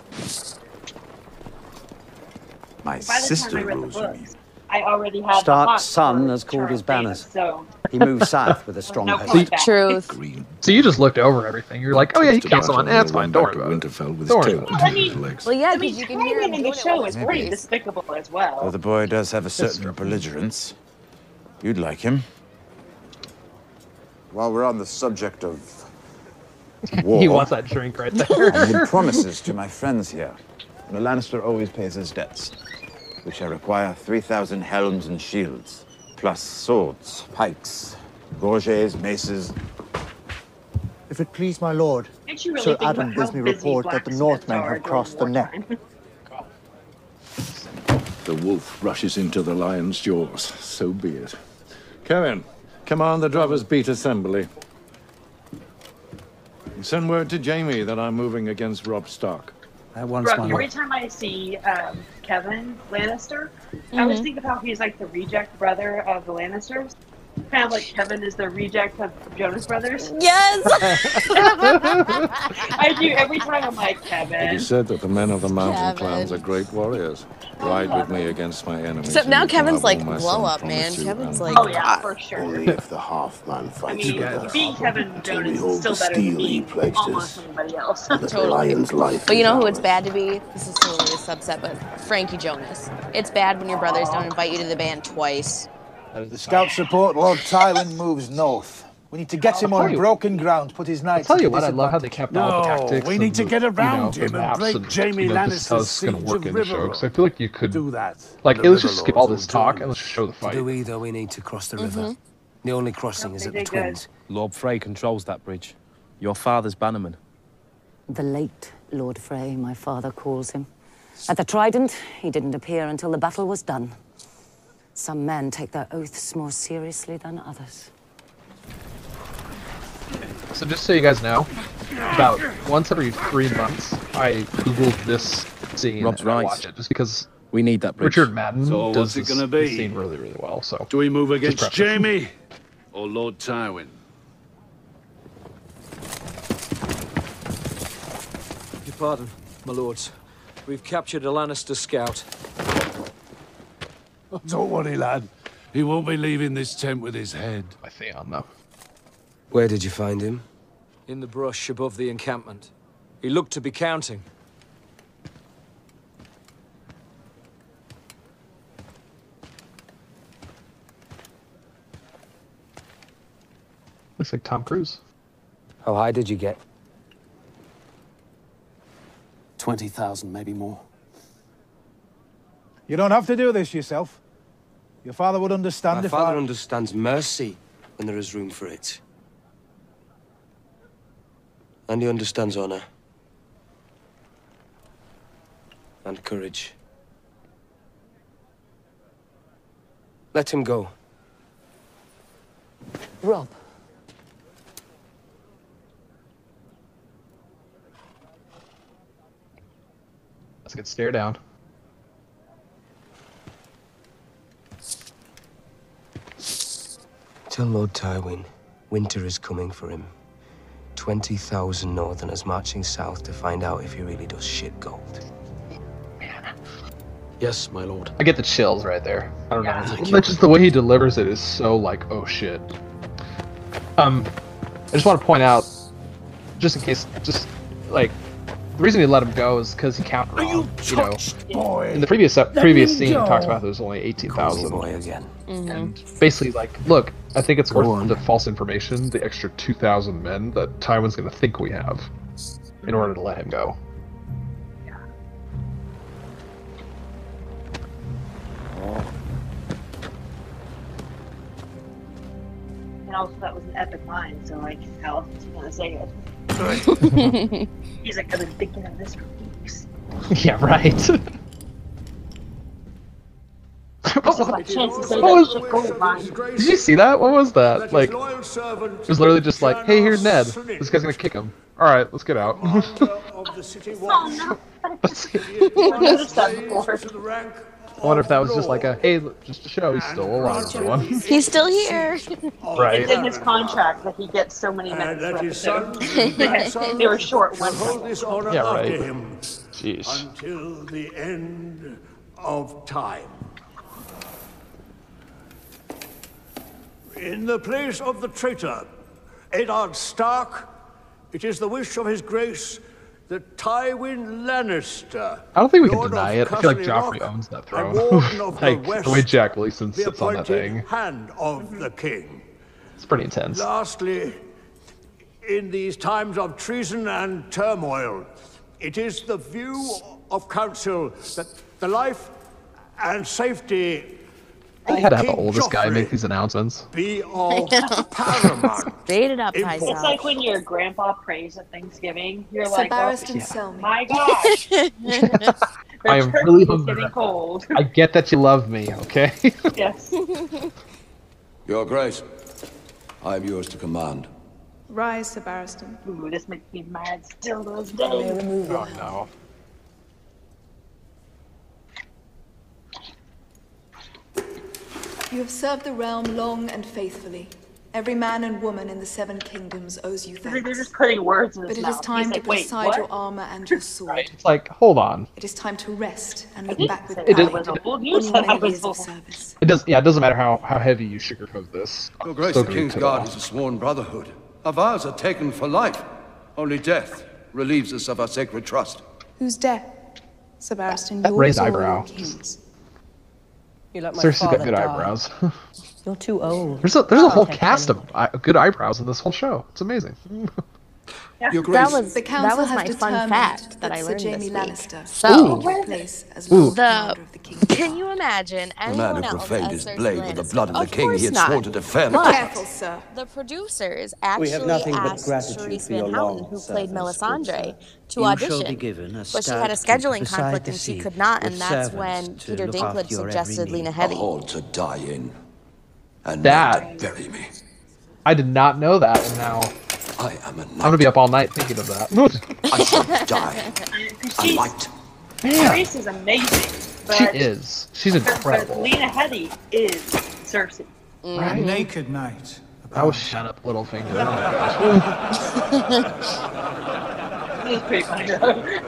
My By the time I sister read the rules, you mean? books, I already had the Stark's hot son for has called Charles his banners. Davis, so He moved south with a strong no host. point back. Truth. So you just looked over everything. You're like, oh yeah, he counts on. That's fine. Don't worry about it. Winterfell with Don't his worry tail about I between his mean- legs. Well, yeah, I mean, because you can hear him Tywin in doing the it show with is his pretty voice. despicable as well. Though the boy does have a certain belligerence. You'd like him. While we're on the subject of war, He wants that drink right there. I made promises to my friends here. The Lannister always pays his debts. We shall require 3,000 helms and shields, plus swords, pikes, gorgets, maces. If it please my lord, Makes you really Sir think Adam about how bids me busy report that the blacksmiths Northmen are have crossed the during neck. wartime. The wolf rushes into the lion's jaws. So be it. Kevin, command the Drovers Beat Assembly. Send word to Jaime that I'm moving against Robb Stark. Once, Brooke, my every lord. time I see Kevin Lannister, I always think of how he's like the reject brother of the Lannisters. Kind of like Kevin is the reject of Jonas Brothers. Yes! I do every time. I'm like, Kevin. It is said that the men of the mountain Kevin. clans are great warriors. Ride with me against my enemies. Except now and you can Kevin's have all like my blow son up, man. promised you Kevin's and- like, Oh yeah, for sure. Only if the half-man I fights mean, together. being Kevin Jonas is still better than being almost anybody else. The lion's life. But you know who it's bad to be? This is totally a subset, but Frankie Jonas. It's bad when your brothers don't invite you to the band twice. The scouts report Lord Tywin moves north. We need to get him on broken ground, put his knights. I'll tell you what, I love how they kept all the tactics. We need to get around the him and maps break Jaime just how Lannister's it's gonna siege work of in the show. Riverrun. Because I feel like you could Do that. like, The let's just River skip all Lords this will talk join and let's just show the fight. Do we, though, we need to cross the river? The only crossing is at the they did. Twins. Lord Frey controls that bridge. Your father's bannerman. The late Lord Frey, my father calls him. At the Trident, he didn't appear until the battle was done. Some men take their oaths more seriously than others. So just so you guys know, about once every 3 months, I googled this scene Rob's and I right. watch it just because we need that bridge. Richard Madden So does what's it this, gonna be? this scene really, really well. So Do we move just against preface. Jaime or Lord Tywin? Your pardon, my lords. We've captured a Lannister scout. Don't worry, lad. He won't be leaving this tent with his head. By Theon, though. Where did you find him? In the brush above the encampment. He looked to be counting. Looks like Tom Cruise. How high did you get? 20,000, maybe more. You don't have to do this yourself. Your father would understand My if father I... understands mercy when there is room for it. And he understands honor. And courage. Let him go. Rob. Let's get stare down. Tell Lord Tywin, winter is coming for him. 20,000 Northerners marching south to find out if he really does shit gold. Yes, my lord. I get the chills right there. I don't know. But just the way he delivers it is so like, oh shit. I just want to point out, just in case, just like, the reason he let him go is because he counted wrong. You know, in the previous scene, he talks about there's only 18,000. And basically, like, look, I think it's worth the false information, the extra 2,000 men that Tywin's going to think we have, in order to let him go. And also, that was an epic line, so like, how else was he gonna say it? He's like, I've been thinking of this for weeks. Yeah, right. This is my chance to say What that was- shit gold line. Did you see that? What was that? Like, it was literally just like, hey, here's Ned. This guy's gonna kick him. Alright, let's get out. Oh no. I've noticed that before. I wonder if that was just like a, hey, just to show he's still alive, everyone. He's still here. Right. It's in his contract that he gets so many minutes per episode. They were short one. Yeah, right. after him Jeez. until the end of time. In the place of the traitor, Eddard Stark, it is the wish of his grace that Tywin Lannister, I don't think we can Lord deny of it. I feel like Castle Joffrey Rock owns that and throne. Warden of Like, the West, the way Jack Gleason the sits on that appointed thing. hand of the king. It's pretty intense. Lastly, in these times of treason and turmoil, it is the view of council that the life and safety I had to have the oldest guy make these announcements. be of paramount. Stayed it up, It's like when your grandpa prays at Thanksgiving. You're So like, well, Barristan Selmy. my gosh. I am turkey really is hungry. getting cold. I get that you love me, okay? Yes. Your Grace, I am yours to command. Rise, Sir Barristan. Ooh, this makes me mad still to this day. Oh no. You have served the realm long and faithfully. Every man and woman in the 7 kingdoms owes you thanks. They're just putting words in his But it mouth. is time He's to like, put wait, aside what? your armor and your sword. It's like, hold on. It is time to rest and look didn't back with say pride I was old. on You your said I many was years of old. service. It doesn't matter how heavy you sugarcoat this. Your Grace, Still the agree King's to Guard that. is a sworn brotherhood. Our vows are taken for life. Only death relieves us of our sacred trust. Who's dead? Sebastian, That yours raised or eyebrow. your king's? You let my Seriously got father good die. eyebrows. You're too old. There's a whole cast of good eyebrows in this whole show. It's amazing. Your That Grace. was The council has my fun determined fact that that I Sir learned Jaime this Lannister week. So, will take place as Lord Commander of the King's can you imagine The man anyone who else profaned as his Cersei blade with the Lannister? blood of the king he had course sworn not. to defend. But Careful, sir. the producers We actually have nothing but asked gratitude Charisse for your Van Houten, long who played service, Melisandre, good to You audition. shall be given a But she had a stout keep scheduling beside conflict the and she sea, could not, and with that's servants when to Peter look Dinklage after your suggested every Lena need. A Headey. hall to die in. And That- men to bury me. I did not know that, and now I am a I'm gonna be up all night thinking of that. I shall die. A light. Grace is amazing. But, She is. She's but incredible. Lena Headey is Cersei. Right? Naked Night. Oh, shut up, Littlefinger. Oh my gosh. This is pretty funny though.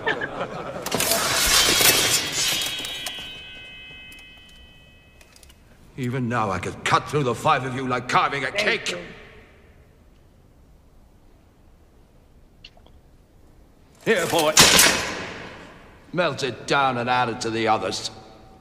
Even now I could cut through the 5 of you like carving a cake. Here, boy. Melt it down and add it to the others.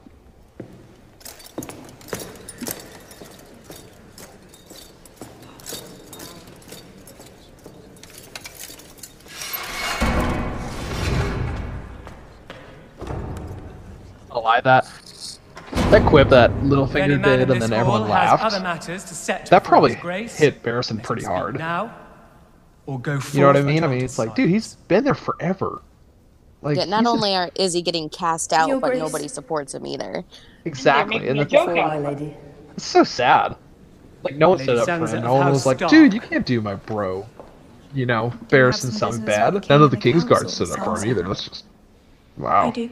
I'll lie that quip that Littlefinger man did, in and this then hall everyone has laughed. other matters to set That before probably His Grace. hit Barristan pretty hard. Now, or go You know what I forth mean? I unto mean, it's like, dude, he's been there forever. Like, Yeah, not he's a- only is he getting cast out, Your but Grace. nobody supports him either. exactly, and a it's, joke out of lady. it's so sad. Like, no one Lady stood up for Sansa him. of No one House was like, Stark. dude, you can't do my bro. You know, Barristan some sounds business bad. with the None king of the and the King's Guard council, stood up for him Sansa. either. That's just wow. I do.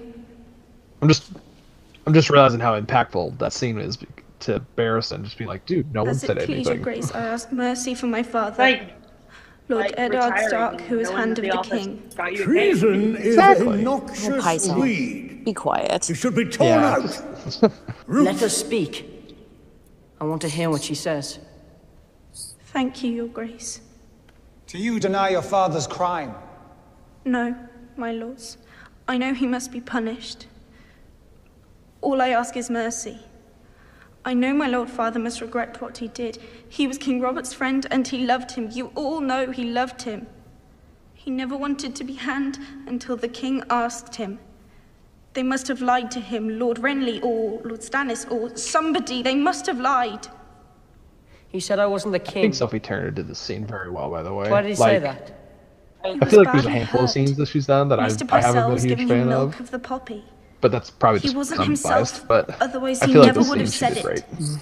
I'm just realizing how impactful that scene is to Barristan. Just be like, dude, no one As said it please your anything. grace, I ask mercy for my father, Like, Lord Eddard retiring Stark, who is and going hand to of the office king. got you a Treason is Exactly. a noxious Python. weed. Be quiet. It should be torn Yeah. out. Let her speak. I want to hear what she says. Thank you, your grace. Do you deny your father's crime? No, my lords. I know he must be punished. All I ask is mercy. I know my lord father must regret what he did. He was King Robert's friend and he loved him. You all know he loved him. He never wanted to be hanged until the king asked him. They must have lied to him, Lord Renly or Lord Stannis or somebody. They must have lied. He said I wasn't the I king. think Sophie Turner did this scene very well, by the way. Why did he say that? I feel like there's a handful of scenes that she's done that Mr. I haven't Pycelle been a was huge giving him fan milk of. of the poppy. But that's probably He just wasn't I'm himself, biased, but otherwise I he feel like never this would have scene she said did it. great.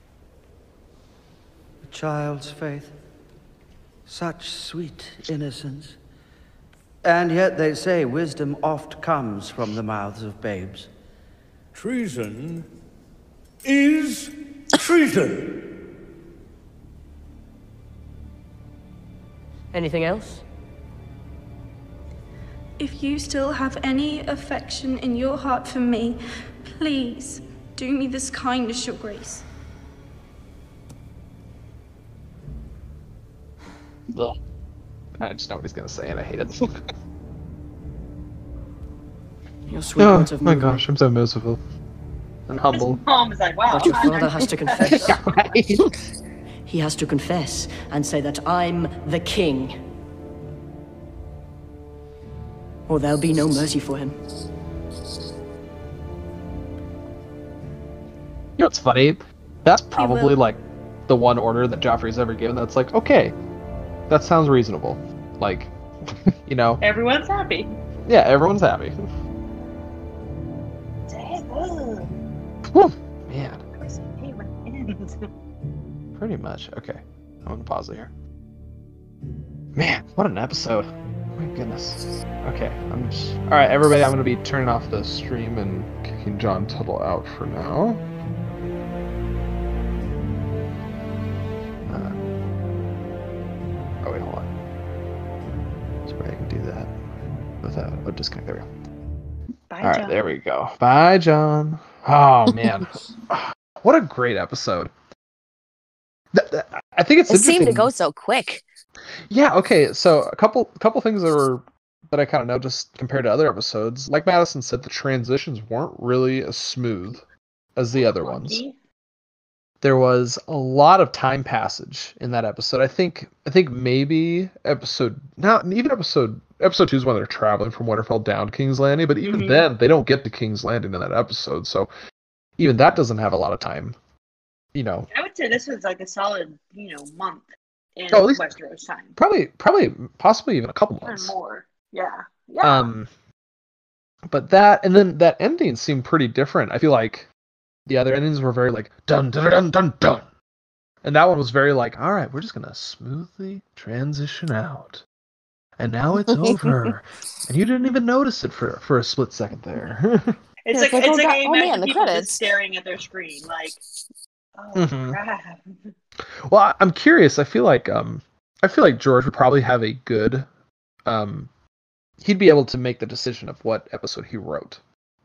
A child's faith. Such sweet innocence. And yet they say wisdom oft comes from the mouths of babes. Treason is treason. Anything else? If you still have any affection in your heart for me, please do me this kindness, your grace. Ugh. I just know what he's gonna say, and I hate it. Your sweet Oh words of my movement. gosh, I'm so merciful and humble. Mom is like, wow. But your father has to confess. Yeah, right. He has to confess and say that I'm the king. Or there'll be no mercy for him. You know what's funny? That's probably will. like the one order that Joffrey's ever given that's like, okay, that sounds reasonable. Like, you know, Everyone's happy. yeah, everyone's happy. Dang, ugh. Whew, man, Hey, when it ends. pretty much. Okay, I'm gonna pause it here. Man, what an episode. My goodness. Okay, I'm just... Alright, everybody, I'm gonna be turning off the stream and kicking John Tuttle out for now. do that without a disconnect. There we go. Bye, All right, John. there we go. Bye, John. Oh man, what a great episode. I think it's It seemed to interesting. go so quick. Yeah. Okay. So a couple things that I kind of noticed compared to other episodes. Like Madison said, the transitions weren't really as smooth as the other ones. There was a lot of time passage in that episode. I think maybe episode 2 is when they're traveling from Winterfell down to King's Landing, but even then they don't get to King's Landing in that episode. So even that doesn't have a lot of time. You know, I would say this was like a solid, month in at least Westeros time. Probably, possibly even a couple months. Or more. Yeah. But that, and then that ending seemed pretty different. I feel like the other endings were very like dun dun dun dun dun, and that one was very like, all right, we're just gonna smoothly transition out, and now it's over, and you didn't even notice it for a split second there. It's like I imagine people just staring at their screen, like, oh crap. Well, I'm curious. I feel like George would probably have a good, he'd be able to make the decision of what episode he wrote,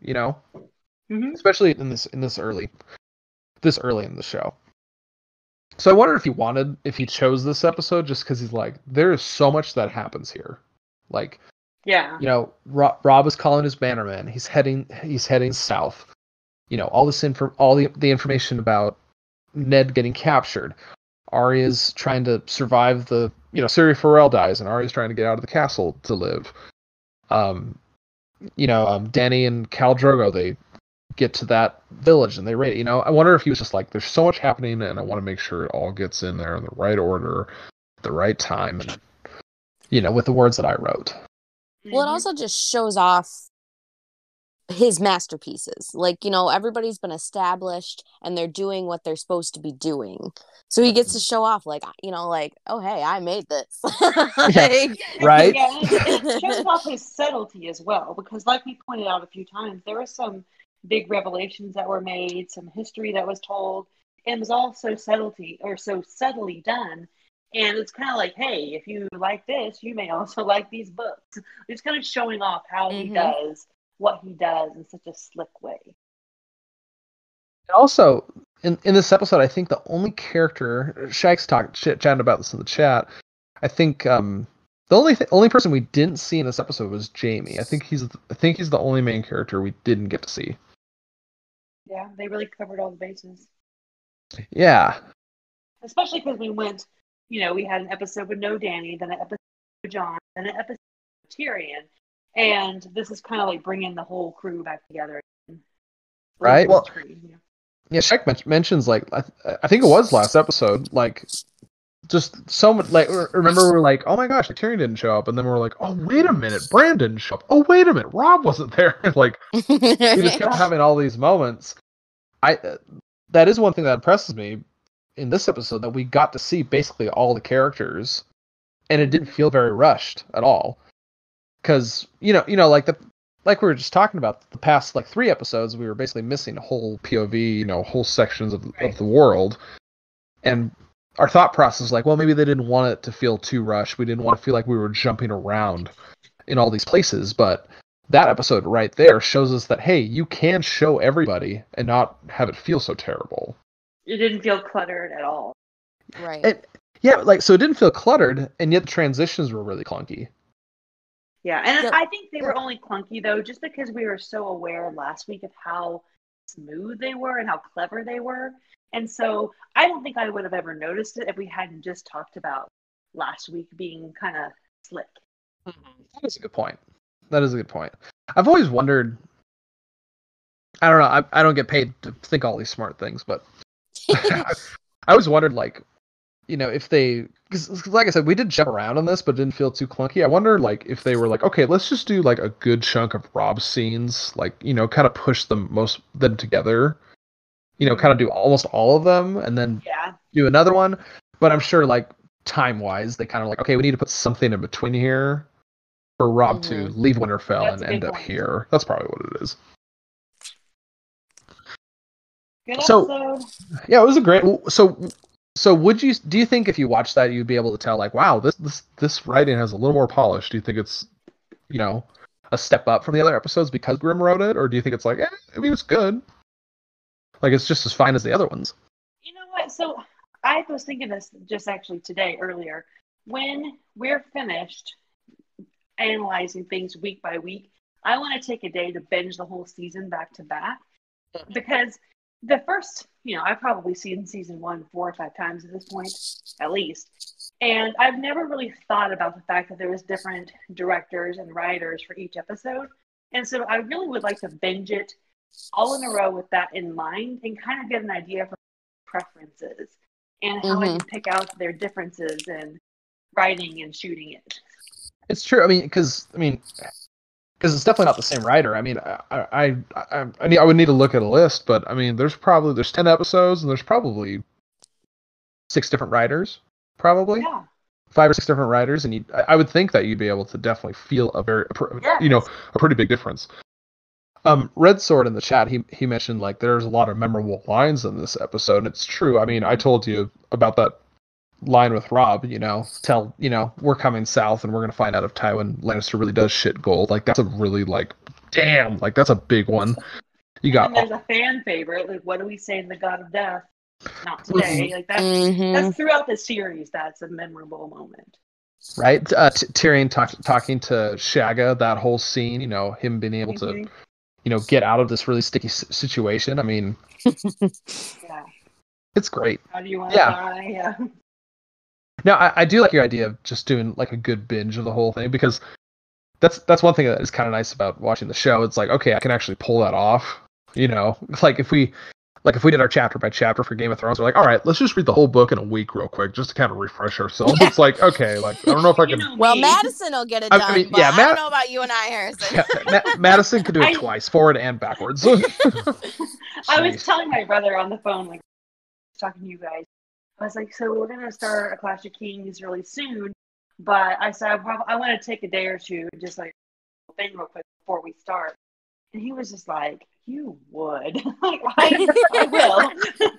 especially in this early in the show. So I wonder if he chose this episode just because he's like, there is so much that happens here, like. Yeah. Rob is calling his bannerman. He's heading south. All the information about Ned getting captured. Arya's trying to survive the. Ciri Farrell dies, and Arya's trying to get out of the castle to live. Dany and Khal Drogo, they get to that village and they raid it. I wonder if he was just like, there's so much happening, and I want to make sure it all gets in there in the right order, at the right time, and with the words that I wrote. Well, it also just shows off his masterpieces. Like, everybody's been established and they're doing what they're supposed to be doing. So he gets to show off, like, oh, hey, I made this. Right? Yeah, it shows off his subtlety as well, because like we pointed out a few times, there were some big revelations that were made, some history that was told, and it was all so subtly done. And it's kind of like, hey, if you like this, you may also like these books. It's kind of showing off how he does what he does in such a slick way. And also, in this episode, I think the only character, Shank's chatting about this in the chat, I think the only person we didn't see in this episode was Jaime. I think he's the only main character we didn't get to see. Yeah, they really covered all the bases. Yeah. Especially because we went, we had an episode with no Dany, then an episode with Jon, then an episode with Tyrion, and this is kind of like bringing the whole crew back together. Right? Well, yeah, Shaq mentions, like, I think it was last episode, like, just so much, like, remember we were like, oh my gosh, Tyrion didn't show up, and then we're like, oh, wait a minute, Bran didn't show up. Oh, wait a minute, Rob wasn't there. Like, we just kept having all these moments. That is one thing that impresses me in this episode, that we got to see basically all the characters, and it didn't feel very rushed at all. Because like we were just talking about, the past like 3 episodes, we were basically missing a whole POV, whole sections of the world, and our thought process was like, well, maybe they didn't want it to feel too rushed. We didn't want to feel like we were jumping around in all these places, but that episode right there shows us that, hey, you can show everybody and not have it feel so terrible. It didn't feel cluttered at all. Right. So it didn't feel cluttered, and yet the transitions were really clunky. Yeah, and I think they were only clunky, though, just because we were so aware last week of how smooth they were and how clever they were. And so I don't think I would have ever noticed it if we hadn't just talked about last week being kind of slick. That is a good point. I've always wondered, I don't know, I don't get paid to think all these smart things, but I always wondered, like, if they, because like I said, we did jump around on this, but it didn't feel too clunky. I wonder, like, if they were like, okay, let's just do like a good chunk of Rob's scenes, like, kind of push them together, kind of do almost all of them, and then do another one. But I'm sure, like, time-wise, they kind of like, okay, we need to put something in between here for Rob to leave Winterfell and end up here. That's probably what it is. Good episode. Yeah, it was a great. So do you think if you watched that, you'd be able to tell, like, wow, this writing has a little more polish? Do you think it's a step up from the other episodes because Grimm wrote it, or do you think it's like, I mean, it's good, like it's just as fine as the other ones? You know what? So I was thinking this just actually today earlier. When we're finished analyzing things week by week, I want to take a day to binge the whole season back to back, because the first, I've probably seen season 1 4 or 5 times at this point, at least. And I've never really thought about the fact that there was different directors and writers for each episode. And so I really would like to binge it all in a row with that in mind and kind of get an idea of preferences and how I can pick out their differences in writing and shooting it. It's true. I mean, because it's definitely not the same writer. I mean, I would need to look at a list, but I mean, there's 10 episodes and there's probably 6 different writers, probably 5 or 6 different writers, and I would think that you'd be able to definitely feel a pretty big difference. Red Sword in the chat, he mentioned like there's a lot of memorable lines in this episode, and it's true. I mean, I told you about that line with Robb, we're coming south and we're gonna find out if Tywin Lannister really does shit gold. Like that's a really that's a big one. You got, and there's a fan favorite, like what do we say in The God of Death? Not today. Like that's throughout the series. That's a memorable moment. Right, Tyrion talking to Shagga, that whole scene. Him being able to, get out of this really sticky situation. I mean, it's great. How do you want to die? Yeah. No, I do like your idea of just doing like a good binge of the whole thing, because that's one thing that is kind of nice about watching the show. It's like, okay, I can actually pull that off. Like if we did our chapter by chapter for Game of Thrones, we're like, all right, let's just read the whole book in a week real quick, just to kind of refresh ourselves. It's like, okay, like I don't know if I can. Well, Madison will get it done. I don't know about you and I, Harrison. Madison could do it twice, forward and backwards. I was telling my brother on the phone, like talking to you guys. I was like, so we're gonna start A Clash of Kings really soon, but I said I want to take a day or two and just like thing real quick before we start. And he was just like, "You would." I will.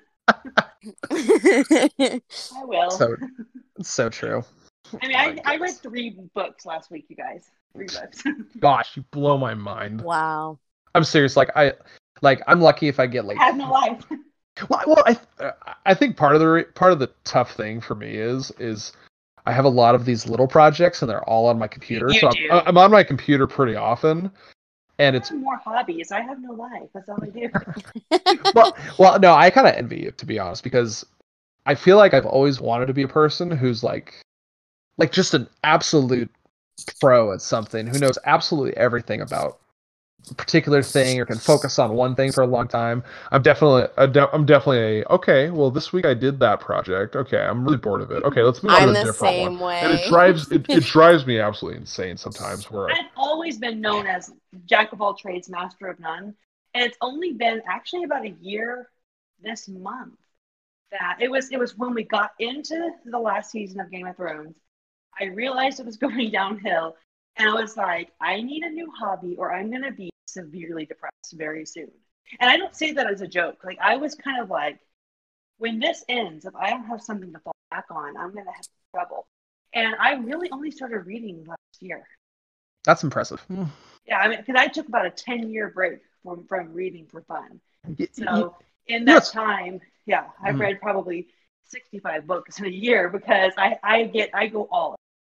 I will. So true. I mean, I read 3 books last week, you guys. 3 books. Gosh, you blow my mind. Wow. I'm serious. I'm lucky if I get like. I have no life. Well, I think part of the tough thing for me is I have a lot of these little projects and they're all on my computer. I'm on my computer pretty often, and it's more hobbies. I have no life. That's all I do. well, no, I kind of envy you, to be honest, because I feel like I've always wanted to be a person who's like just an absolute pro at something, who knows absolutely everything about a particular thing or can focus on one thing for a long time. I'm definitely okay, well, this week I did that project. Okay, I'm really bored of it. Okay, let's move on to a different one. Way. And it drives me absolutely insane sometimes. Where I've always been known as Jack of all trades, master of none, and it's only been actually about a year this month that it was when we got into the last season of Game of Thrones. I realized it was going downhill. And I was like, I need a new hobby or I'm going to be severely depressed very soon. And I don't say that as a joke. Like, I was kind of like, when this ends, if I don't have something to fall back on, I'm going to have trouble. And I really only started reading last year. That's impressive. Yeah, I mean, because I took about a 10-year break from reading for fun. So in that time, I've read probably 65 books in a year because I go all in.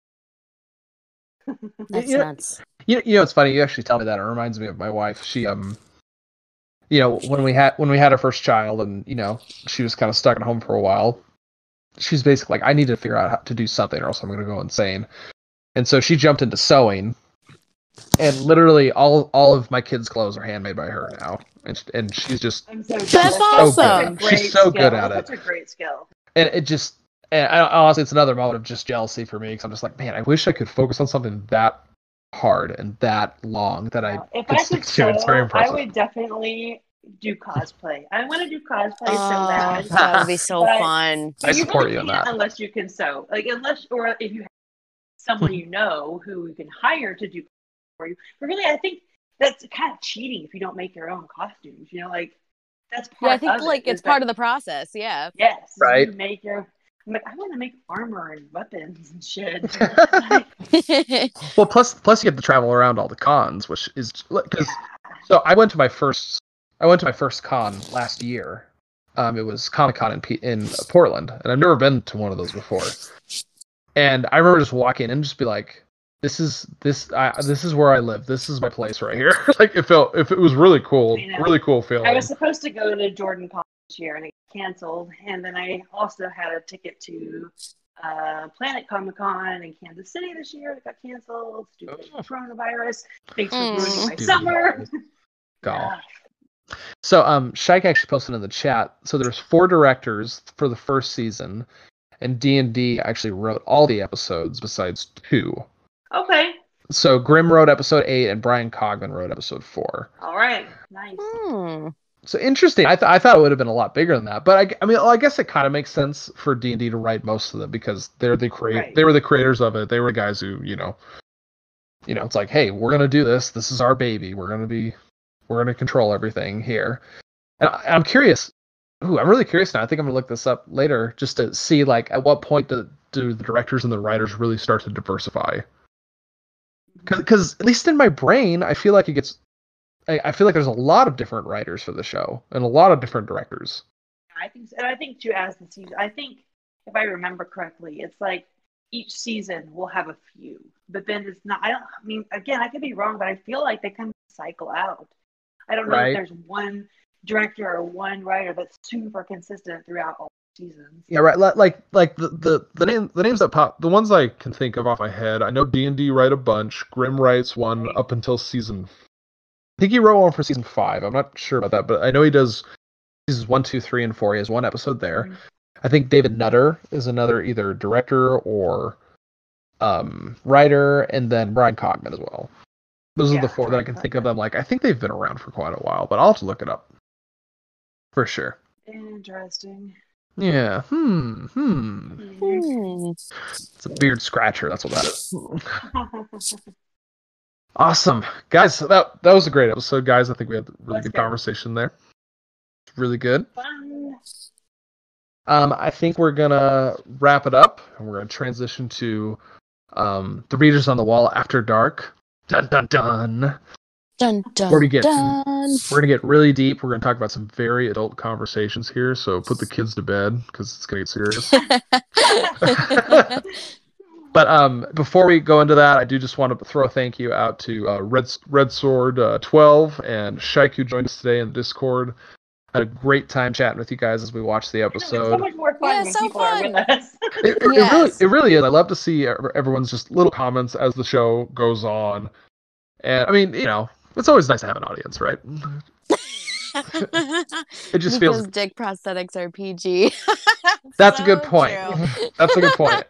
That's nuts. It's funny. You actually tell me that. It reminds me of my wife. She, when we had our first child, and she was kind of stuck at home for a while. She's basically like, I need to figure out how to do something, or else I'm going to go insane. And so she jumped into sewing, and literally all of my kids' clothes are handmade by her now. And she's just that's awesome. She's so good at it. That's a great skill. And it just. And honestly, it's another moment of just jealousy for me, because I'm just like, man, I wish I could focus on something that hard and that long that I could stick to. It's very impressive. I would definitely do cosplay. I want to do cosplay so bad. That would be so fun. I support you on that. Unless you can sew, or if you have someone who you can hire to do for you. But really, I think that's kind of cheating if you don't make your own costumes. That's part. I think it's part of the process. Yeah. Yes. Right. You make your. I'm like, I want to make armor and weapons and shit. Well, plus you get to travel around all the cons, which is because. So I went to my first con last year. It was Comic-Con in Portland, and I've never been to one of those before. And I remember just walking in and just be like, "This is where I live. This is my place right here." Like it was really cool feeling. I was supposed to go to Jordan Con this year, and it canceled. And then I also had a ticket to Planet Comic-Con in Kansas City this year. It got canceled due to coronavirus. Thanks for ruining my summer. Yeah. So Shike actually posted in the chat. So there's 4 directors for the first season, and D&D actually wrote all the episodes besides 2. Okay. So Grimm wrote episode 8, and Brian Cogman wrote episode 4. All right. Nice. So interesting. I thought it would have been a lot bigger than that, but I guess it kind of makes sense for D&D to write most of them because they're the They were the creators of it. They were the guys who it's like, hey, we're gonna do this. This is our baby. We're gonna control everything here. And I'm curious. I'm really curious now. I think I'm gonna look this up later just to see like at what point do the directors and the writers really start to diversify? Because at least in my brain, I feel like it gets. I feel like there's a lot of different writers for the show and a lot of different directors. I think so. And I think too, as the season, I think if I remember correctly, it's like each season will have a few, but then it's not. Again, I could be wrong, but I feel like they kind of cycle out. I don't know if there's one director or one writer that's super consistent throughout all seasons. Yeah, right. Like the names that pop, the ones I can think of off my head. I know D&D write a bunch. Grimm writes one up until season. I think he wrote one for season 5. I'm not sure about that, but I know he does seasons 1, 2, 3, and 4. He has one episode there. Mm-hmm. I think David Nutter is another either director or writer, and then Brian Cogman as well. Those are the 4 that I can think of. I'm like, I think they've been around for quite a while, but I'll have to look it up for sure. Interesting. Yeah. It's a beard scratcher. That's what that is. Awesome, guys. That was a great episode, guys. I think we had a really good conversation there. Really good. Fun. I think we're gonna wrap it up, and we're gonna transition to the Readers on the Wall After Dark. Dun dun dun. Dun dun. We're gonna get really deep. We're gonna talk about some very adult conversations here. So put the kids to bed because it's gonna get serious. But before we go into that, I do just want to throw a thank you out to Red Sword 12 and Shike, who joined us today in the Discord. Had a great time chatting with you guys as we watched the episode. It's so much more fun when people are with us. It really is. I love to see everyone's just little comments as the show goes on. And I mean, it's always nice to have an audience, right? It just feels dick prosthetics are PG. That's a good point. That's a good point.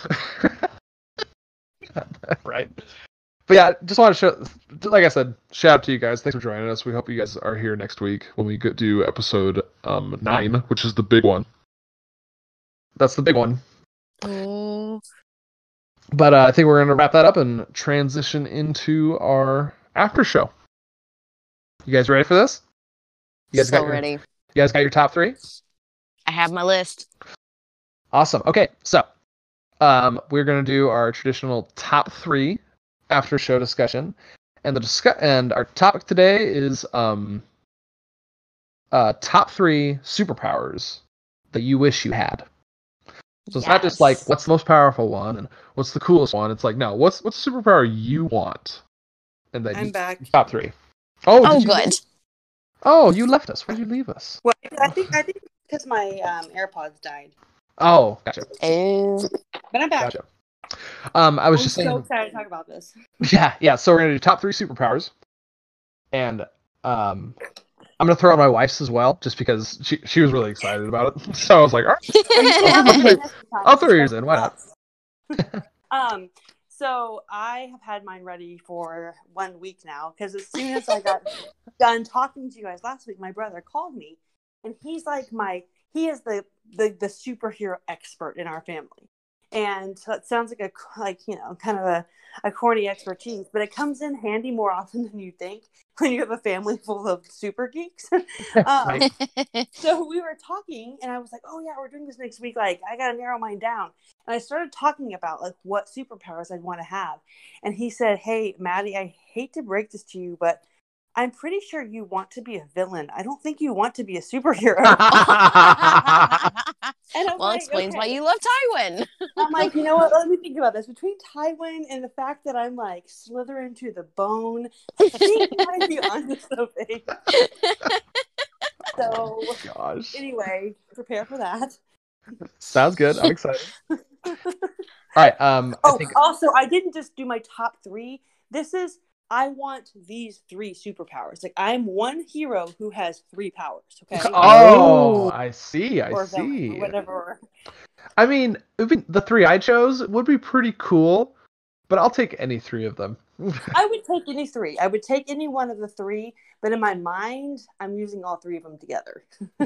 Right. But yeah, just want to show, like I said, shout out to you guys. Thanks for joining us. We hope you guys are here next week when we do episode 9, which is the big one. That's the big one. Oh. But I think we're going to wrap that up and transition into our after show. You guys ready for this? You guys ready. You guys got your top 3? I have my list. Awesome. Okay, so we're going to do our traditional top 3 after show discussion, and our topic today is top 3 superpowers that you wish you had. So it's not just like what's the most powerful one and what's the coolest one. It's like, no, what's the superpower you want? And then I'm back. Top 3. Oh, good. Oh, you left us. Where did you leave us? Well, I think because my AirPods died. Oh, gotcha. But I'm back. Gotcha. I was just saying. I'm so excited to talk about this. Yeah. So we're gonna do top 3 superpowers, and I'm gonna throw out my wife's as well, just because she was really excited about it. So I was like, all right, I'll throw yours in. Why not? So I have had mine ready for 1 week now, because as soon as I got done talking to you guys last week, my brother called me, and he's like he is the superhero expert in our family. And so it sounds like kind of a corny expertise, but it comes in handy more often than you think when you have a family full of super geeks. So we were talking, and I was like, "Oh yeah, we're doing this next week. Like, I gotta narrow mine down." And I started talking about like what superpowers I'd want to have, and he said, "Hey, Maddie, I hate to break this to you, but I'm pretty sure you want to be a villain. I don't think you want to be a superhero." And Well, explains why you love Tywin. I'm like, you know what? Let me think about this. Between Tywin and the fact that I'm like Slytherin to the bone, I think you might be onto something. So, gosh. Anyway, prepare for that. Sounds good. I'm excited. All right. Also, I didn't just do my top 3. I want these 3 superpowers. Like, I'm one hero who has 3 powers. Okay. Oh, I see. I or see. Villain, or whatever. I mean, the 3 I chose would be pretty cool, but I'll take any 3 of them. I would take any 3. I would take any one of the 3, but in my mind, I'm using all 3 of them together.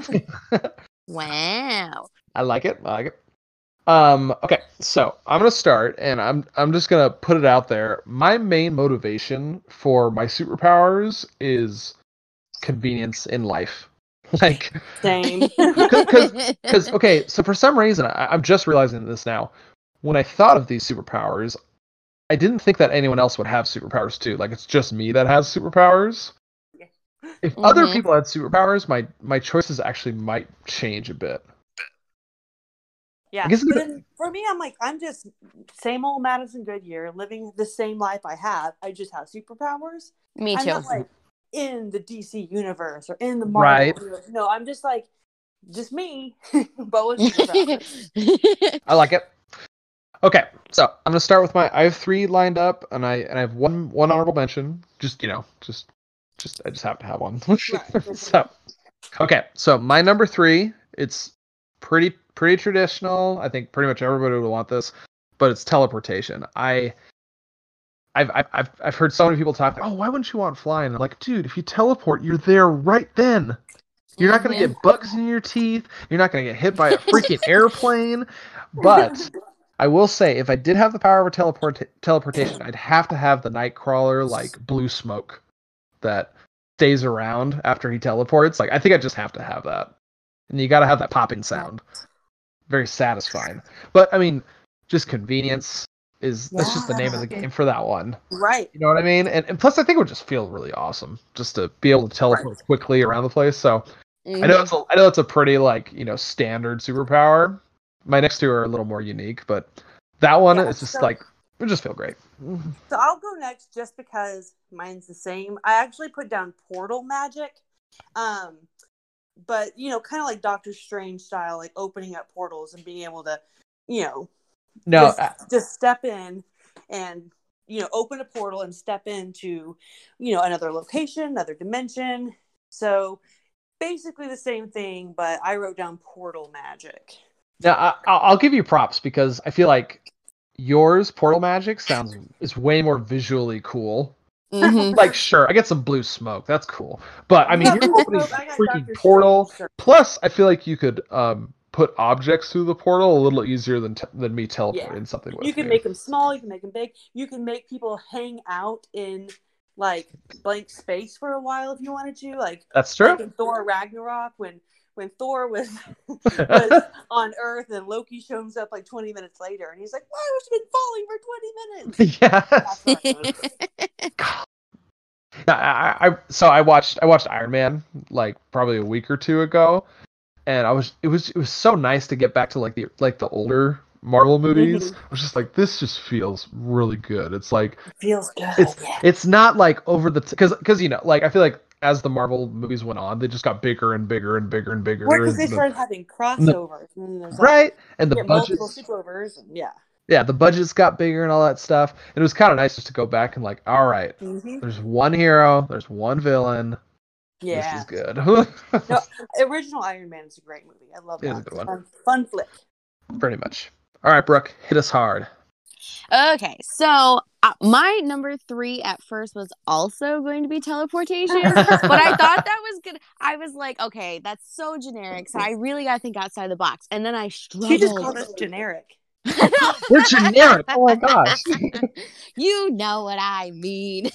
Wow. I like it. Okay, so I'm gonna start, and I'm just gonna put it out there. My main motivation for my superpowers is convenience in life. Like, same. Because okay, so for some reason, I'm just realizing this now. When I thought of these superpowers, I didn't think that anyone else would have superpowers too. Like, it's just me that has superpowers. If other people had superpowers, my choices actually might change a bit. Yeah, but then for me, I'm just same old Madison Goodyear, living the same life I have. I just have superpowers. Me too. I'm not like in the DC universe or in the Marvel universe. No, I'm just like, just me, but with superpowers. I like it. Okay, so I'm gonna start with I have 3 lined up, and I have one honorable mention. Just I just have to have one. So, okay, so my number 3, it's pretty traditional. I think pretty much everybody would want this, but it's teleportation. I've heard so many people talk, oh, why wouldn't you want flying? I'm like, dude, if you teleport, you're there right then. You're not gonna get bugs in your teeth. You're not gonna get hit by a freaking airplane. But I will say, if I did have the power of teleportation, I'd have to have the Nightcrawler like blue smoke that stays around after he teleports. Like, I think I just have to have that. And you got to have that popping sound. Very satisfying. But, I mean, just convenience that's just the name of the game for that one. Right. You know what I mean? And plus, I think it would just feel really awesome just to be able to teleport quickly around the place. So, I know it's a pretty, standard superpower. My next 2 are a little more unique, but that one is just it would just feel great. So I'll go next just because mine's the same. I actually put down portal magic. But, kind of like Doctor Strange style, like opening up portals and being able to, just step in and, open a portal and step into, another location, another dimension. So basically the same thing, but I wrote down portal magic. Now, I'll give you props because I feel like yours, portal magic, is way more visually cool. Like, sure, I get some blue smoke. That's cool. But, I mean, you're opening a freaking portal. Plus, I feel like you could put objects through the portal a little easier than me teleporting something with you can make them small, you can make them big. You can make people hang out in, blank space for a while if you wanted to. That's true. Like in Thor Ragnarok, when Thor was on Earth and Loki shows up 20 minutes later and he's like, why have you been falling for 20 minutes? So I watched Iron Man probably a week or 2 ago, and it was so nice to get back to the older Marvel movies. I was just like, this just feels really good. It's feels good. It's not over the because I feel like as the Marvel movies went on, they just got bigger and bigger and bigger and bigger. Because they started having crossovers. And the budgets. Multiple sleepovers. Yeah, the budgets got bigger and all that stuff. And it was kind of nice just to go back and all right, there's one hero, there's one villain. Yeah. This is good. No, original Iron Man is a great movie. I love that. It's a good one. Fun flick. Pretty much. All right, Brooke, hit us hard. Okay, so my number 3 at first was also going to be teleportation, but I thought that was good. I was like, okay, that's so generic, so I really got to think outside the box. And then I struggled. She just called us generic. We're generic. Oh my gosh. You know what I mean.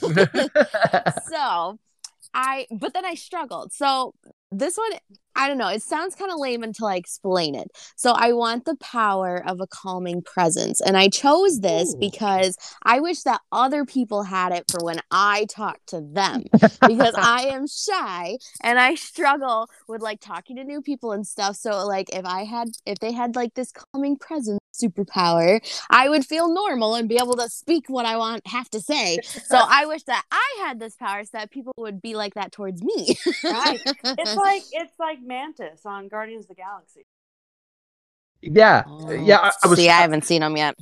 But then I struggled. So this one, I don't know. It sounds kind of lame until I explain it. So I want the power of a calming presence. And I chose this because I wish that other people had it for when I talk to them. Because I am shy and I struggle with like talking to new people and stuff. So like if they had like this calming presence superpower, I would feel normal and be able to speak what I have to say. So I wish that I had this power so that people would be like that towards me. Right. It's like Mantis on Guardians of the Galaxy. Yeah. Yeah. I haven't seen them yet.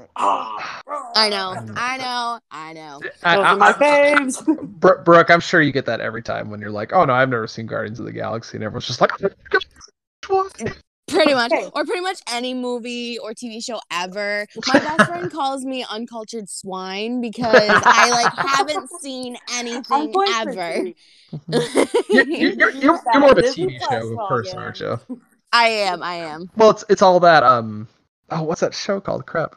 I know. Those are my faves. Brooke, I'm sure you get that every time when you're like, oh no, I've never seen Guardians of the Galaxy, and everyone's just like, pretty much. Or pretty much any movie or TV show ever. My best friend calls me uncultured swine because I like haven't seen anything ever. You're more of a TV show person, aren't you? I am. Well, it's all that what's that show called? Crap.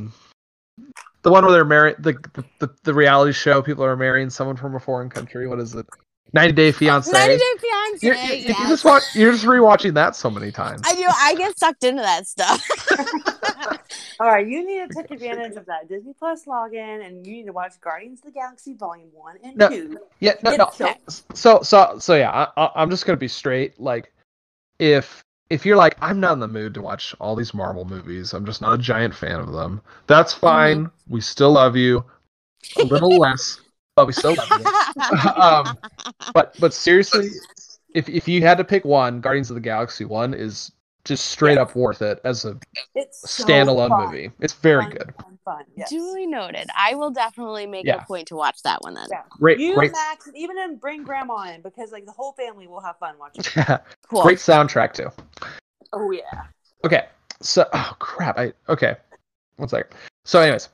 The one where they're married, the reality show, people are marrying someone from a foreign country. What is it? 90 Day Fiancé. 90 Day Fiancé. Yes. You're just rewatching that so many times. I do. I get sucked into that stuff. All right, you need to take advantage of that Disney Plus login, and you need to watch Guardians of the Galaxy Volume 1 and 2. Yeah, no. So yeah, I'm just gonna be straight. Like, if you're like, I'm not in the mood to watch all these Marvel movies, I'm just not a giant fan of them. That's fine. Mm-hmm. We still love you. A little less, but we still love you. But seriously, if you had to pick one, Guardians of the Galaxy 1 is just straight up worth it as a standalone movie. It's very good. Fun. Yes. Duly noted. I will definitely make a point to watch that one then. Yeah. Great. Max, even then bring Grandma in because like the whole family will have fun watching. Cool. Great soundtrack too. Oh yeah. Okay. So crap. Okay. 1 second. So anyways,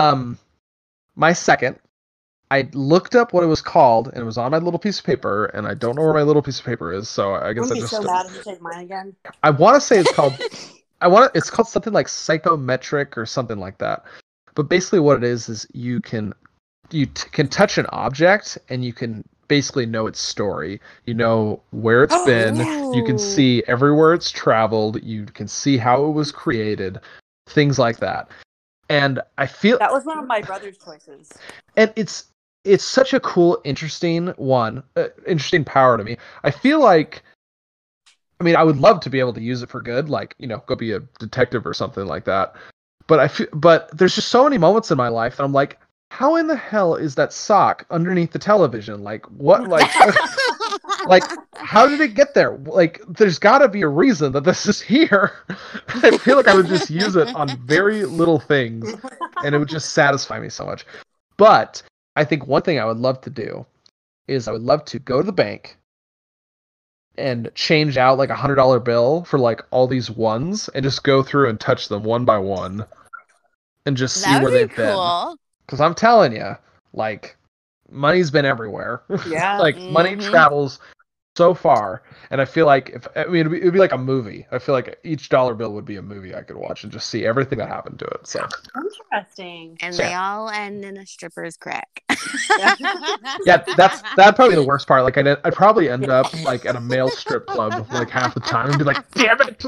my second, I looked up what it was called, and it was on my little piece of paper, and I don't know where my little piece of paper is, so I guess I'm so mad if you take mine again. I want to say it's called. It's called something like psychometric or something like that. But basically, what it is you can touch an object, and you can basically know its story. You know where it's been. You can see everywhere it's traveled. You can see how it was created. Things like that. And I feel that was one of my brother's choices. And it's such a cool, interesting power to me. I feel like, I mean, I would love to be able to use it for good, like, go be a detective or something like that. But there's just so many moments in my life that I'm like, how in the hell is that sock underneath the television? Like, what? Like, like, how did it get there? Like, there's got to be a reason that this is here. I feel like I would just use it on very little things, and it would just satisfy me so much. But I think one thing I would love to do is I would love to go to the bank and change out like $100 bill for like all these ones and just go through and touch them one by one and just see where they've been. Because I'm telling you, like, money's been everywhere. Yeah. Like, money travels so far, and I feel like it'd be like a movie. I feel like each dollar bill would be a movie I could watch and just see everything that happened to it. So interesting. And they all end in a stripper's crack. Yeah, that'd probably be the worst part. Like, I'd probably end up like at a male strip club like half the time and be like, damn it.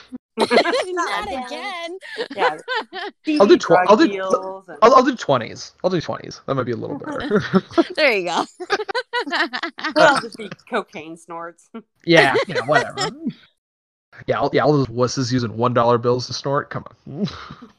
Not again. Yeah. I'll do 20s. I'll do 20s. That might be a little better. There you go. Well, just be cocaine snorts. Yeah, whatever. All those wusses using $1 bills to snort. Come on.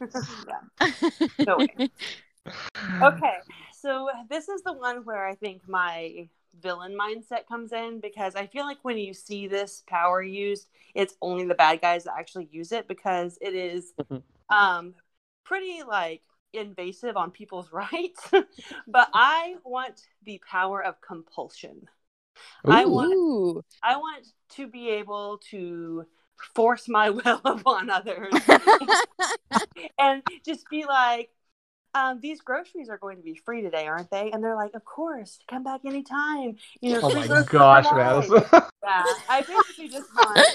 No way. Okay, so this is the one where I think my villain mindset comes in, because I feel like when you see this power used, it's only the bad guys that actually use it, because it is pretty like invasive on people's rights. But I want the power of compulsion. I want to be able to force my will upon others and just be like, these groceries are going to be free today, aren't they? And they're like, of course, come back anytime. Oh my gosh, Madison. Yeah, I basically just want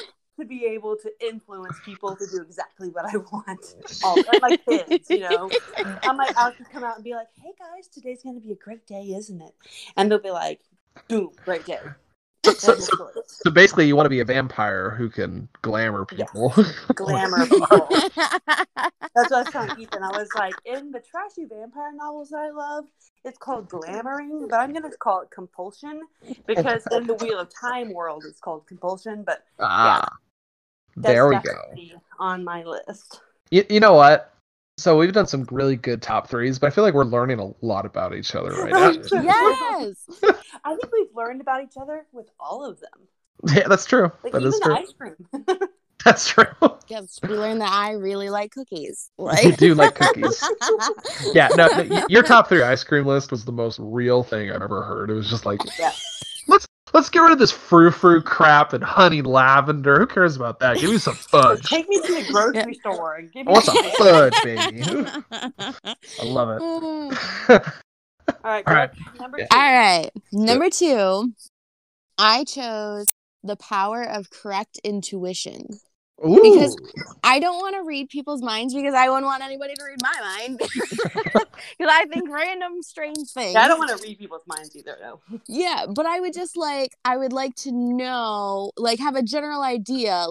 to be able to influence people to do exactly what I want. Like my kids, you know. I'll just come out and be like, "Hey guys, today's going to be a great day, isn't it?" And they'll be like, "Boom, great day." So basically, you want to be a vampire who can glamour people. Yes. Glamour people. That's what I was telling Ethan. I was like, in the trashy vampire novels that I love, it's called glamoring, but I'm going to call it compulsion because in the Wheel of Time world, it's called compulsion. But there we go. On my list. You know what? So we've done some really good top threes, but I feel like we're learning a lot about each other right now. Yes. I think we've learned about each other with all of them. Yeah, that's true. Like that even is the true. ice cream. That's true. Yes, we learned that I really like cookies. I do like cookies. Yeah, no, your top three ice cream list was the most real thing I've ever heard. It was just like, let's get rid of this frou-frou crap and honey lavender. Who cares about that? Give me some fudge. Take me to the grocery store and give I me want some fudge, baby. I love it. All right, number two. All right, number two. I chose The Power of Correct Intuition. Ooh. Because I don't want to read people's minds because I wouldn't want anybody to read my mind. Because I think random strange things. Yeah, I don't want to read people's minds either, though. Yeah, but I would just I would like to know, have a general idea,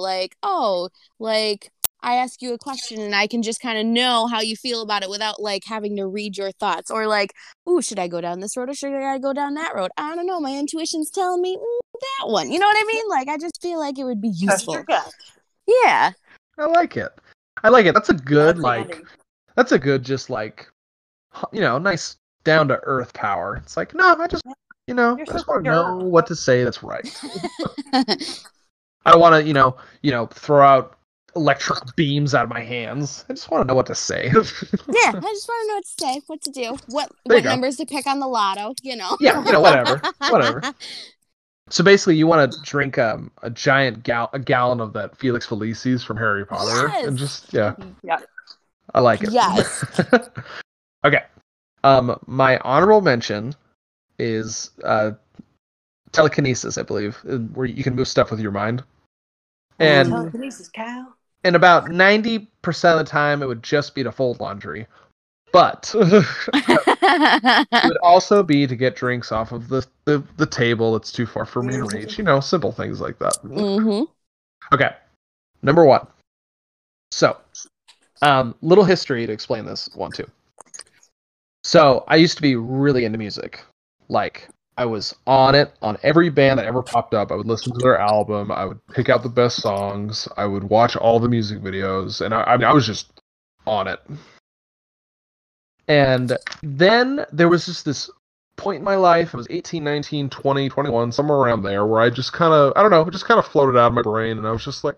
I ask you a question and I can just kind of know how you feel about it without having to read your thoughts or ooh, should I go down this road or should I go down that road? I don't know. My intuition's telling me that one. You know what I mean? I just feel like it would be useful. Trust your gut. Yeah. I like it. That's a good that's a good just nice down to earth power. It's like, no, I just I just want to know what to say that's right. I don't want to throw out electric beams out of my hands. I just want to know what to say. Yeah, I just want to know what to say, what to do, what numbers to pick on the lotto, Yeah, whatever. So basically, you want to drink a giant gallon of that Felix Felicis from Harry Potter, and just Yeah. I like it. Yes. Okay. My honorable mention is telekinesis, I believe, where you can move stuff with your mind. And telekinesis, Kyle. And about 90% of the time, it would just be to fold laundry. But it would also be to get drinks off of the table that's too far for me to reach. Simple things like that. Mm-hmm. Okay. Number one. So, little history to explain this one too. So, I used to be really into music. I was on every band that ever popped up. I would listen to their album. I would pick out the best songs. I would watch all the music videos. And I was just on it. And then there was just this point in my life. I was 18, 19, 20, 21, somewhere around there, where I just kind of, it just kind of floated out of my brain. And I was just like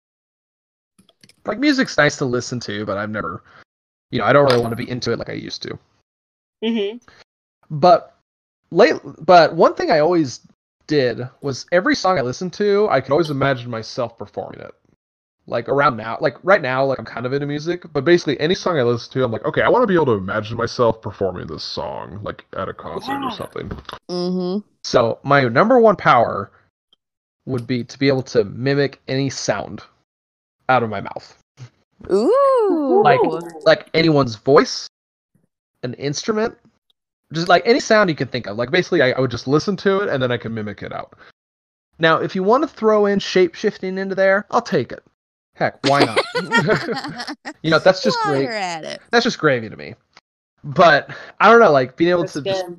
music's nice to listen to, but I've never, I don't really want to be into it like I used to. Mm-hmm. But one thing I always did was every song I listened to, I could always imagine myself performing it. Around now, right now, I'm kind of into music, but basically any song I listen to, I'm like, okay, I want to be able to imagine myself performing this song, at a concert or something. Mm-hmm. So my number one power would be to be able to mimic any sound out of my mouth. Ooh. Like anyone's voice, an instrument, just any sound you could think of. Basically, I would just listen to it and then I can mimic it out. Now, if you want to throw in shape-shifting into there, I'll take it. Heck, why not? That's just great. At it. That's just gravy to me. But I don't know, being able to just,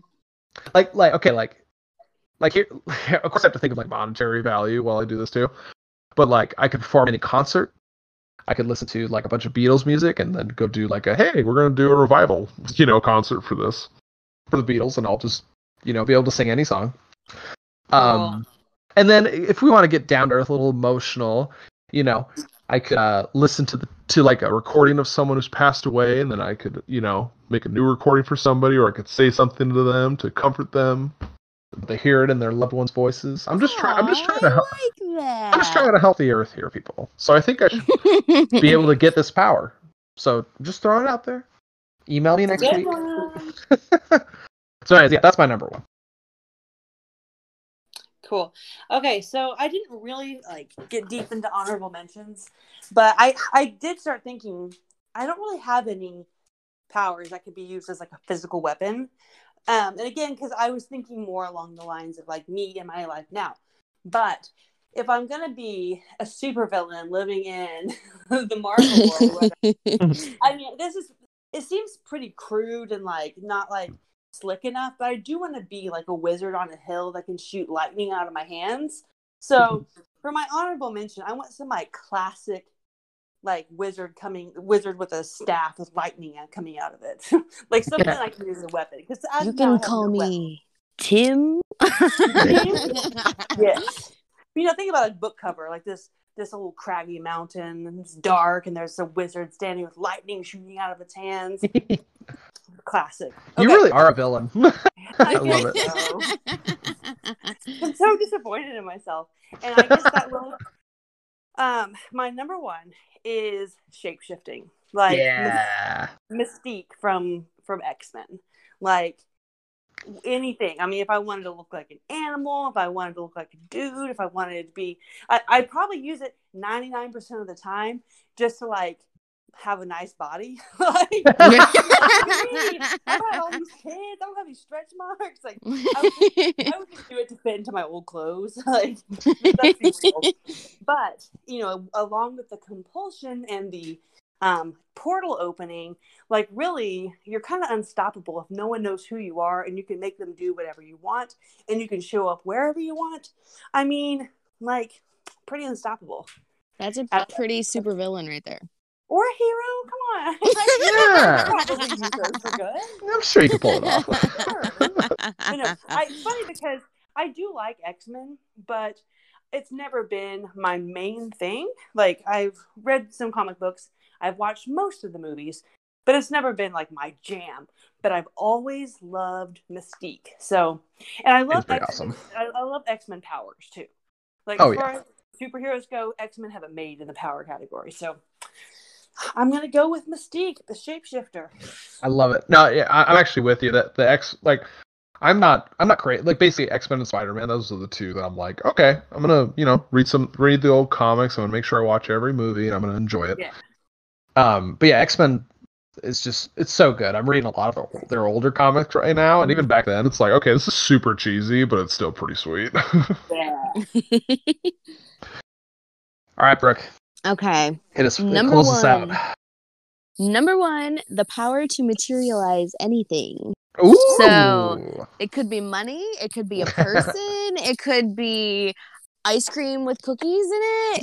here, of course I have to think of monetary value while I do this too. But I could perform any concert. I could listen to a bunch of Beatles music and then go do hey, we're gonna do a revival, concert for the Beatles, and I'll just be able to sing any song. And then if we want to get down to earth, a little emotional, I could listen to a recording of someone who's passed away, and then I could make a new recording for somebody, or I could say something to them to comfort them. They hear it in their loved ones' voices. I'm just trying to help the earth here, people. So I think I should be able to get this power. So just throwing it out there. Email me next week. So anyways, that's my number one. Cool. Okay, so I didn't really like get deep into honorable mentions, but I did start thinking I don't really have any powers that could be used as like a physical weapon. And again, because I was thinking more along the lines of like me in my life now. But if I'm gonna be a supervillain living in the Marvel world, I mean, it seems pretty crude and like not like slick enough, but I do want to be like a wizard on a hill that can shoot lightning out of my hands. So for my honorable mention, I want some like classic like wizard with a staff with lightning coming out of it. Like something I can use as a weapon. Because you can call me Tim. Yes. You know, think about a book cover like this little craggy mountain, and it's dark, and there's a wizard standing with lightning shooting out of its hands. Classic. You really are a villain. I love it. I'm so disappointed in myself. And I guess that will my number one is shapeshifting. Like Mystique from X-Men. Like anything. I mean, if I wanted to look like an animal, if I wanted to look like a dude, if I wanted to be, I'd probably use it 99% of the time just to like have a nice body. Like, I have all these kids, I don't have these stretch marks. Like, I would just do it to fit into my old clothes. Like, let's be real. But you know, along with the compulsion and the portal opening, like really you're kind of unstoppable if no one knows who you are, and you can make them do whatever you want, and you can show up wherever you want. I mean, like, pretty unstoppable. That's a pretty super villain right there. Or a hero, come on. Yeah. Probably use those for good. I'm sure you can pull it off. Sure. No, it's funny because I do like X-Men, but it's never been my main thing. Like, I've read some comic books, I've watched most of the movies, but it's never been like my jam. But I've always loved Mystique. So, and I love X-Men. Awesome. I love X-Men powers too. Like, as far as superheroes go, X-Men have it made in the power category. So I'm gonna go with Mystique, the shapeshifter. I love it. No, yeah, I'm actually with you. That the X, like, I'm not crazy. Like, basically, X-Men and Spider-Man, those are the two that I'm like, okay, I'm gonna, read the old comics. I'm gonna make sure I watch every movie, and I'm gonna enjoy it. Yeah. But yeah, X-Men is it's so good. I'm reading a lot of their older comics right now, and even back then, it's like, okay, this is super cheesy, but it's still pretty sweet. Yeah. All right, Brooke. Okay. Hit us. Close us out. Number one, the power to materialize anything. Ooh. So it could be money, it could be a person, it could be ice cream with cookies in it.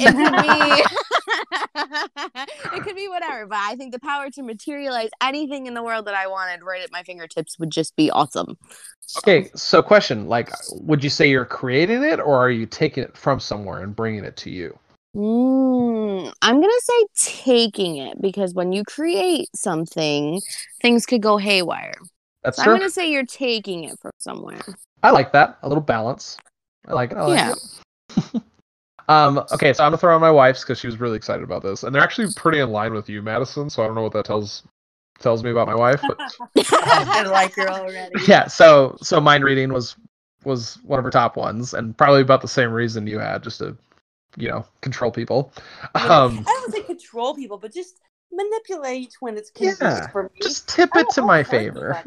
It could be whatever. But I think the power to materialize anything in the world that I wanted right at my fingertips would just be awesome. Okay, so question, like, would you say you're creating it, or are you taking it from somewhere and bringing it to you? I'm gonna say taking it, because when you create something, things could go haywire. That's so true. I'm gonna say you're taking it from somewhere. I like that. A little balance. I like it. It. Okay, so I'm gonna throw on my wife's because she was really excited about this, and they're actually pretty in line with you, Madison. So I don't know what that tells me about my wife. But I like her already. Yeah. So mind reading was one of her top ones, and probably about the same reason you had, just to control people. I don't say control people, but just manipulate when it's convenient for me. Just tip it to my favor.